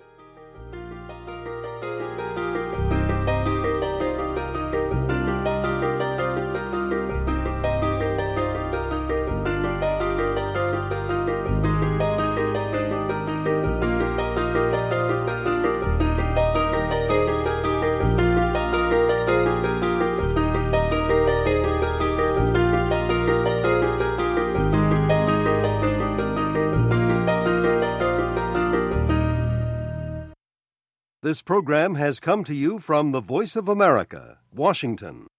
This program has come to you from the Voice of America, Washington.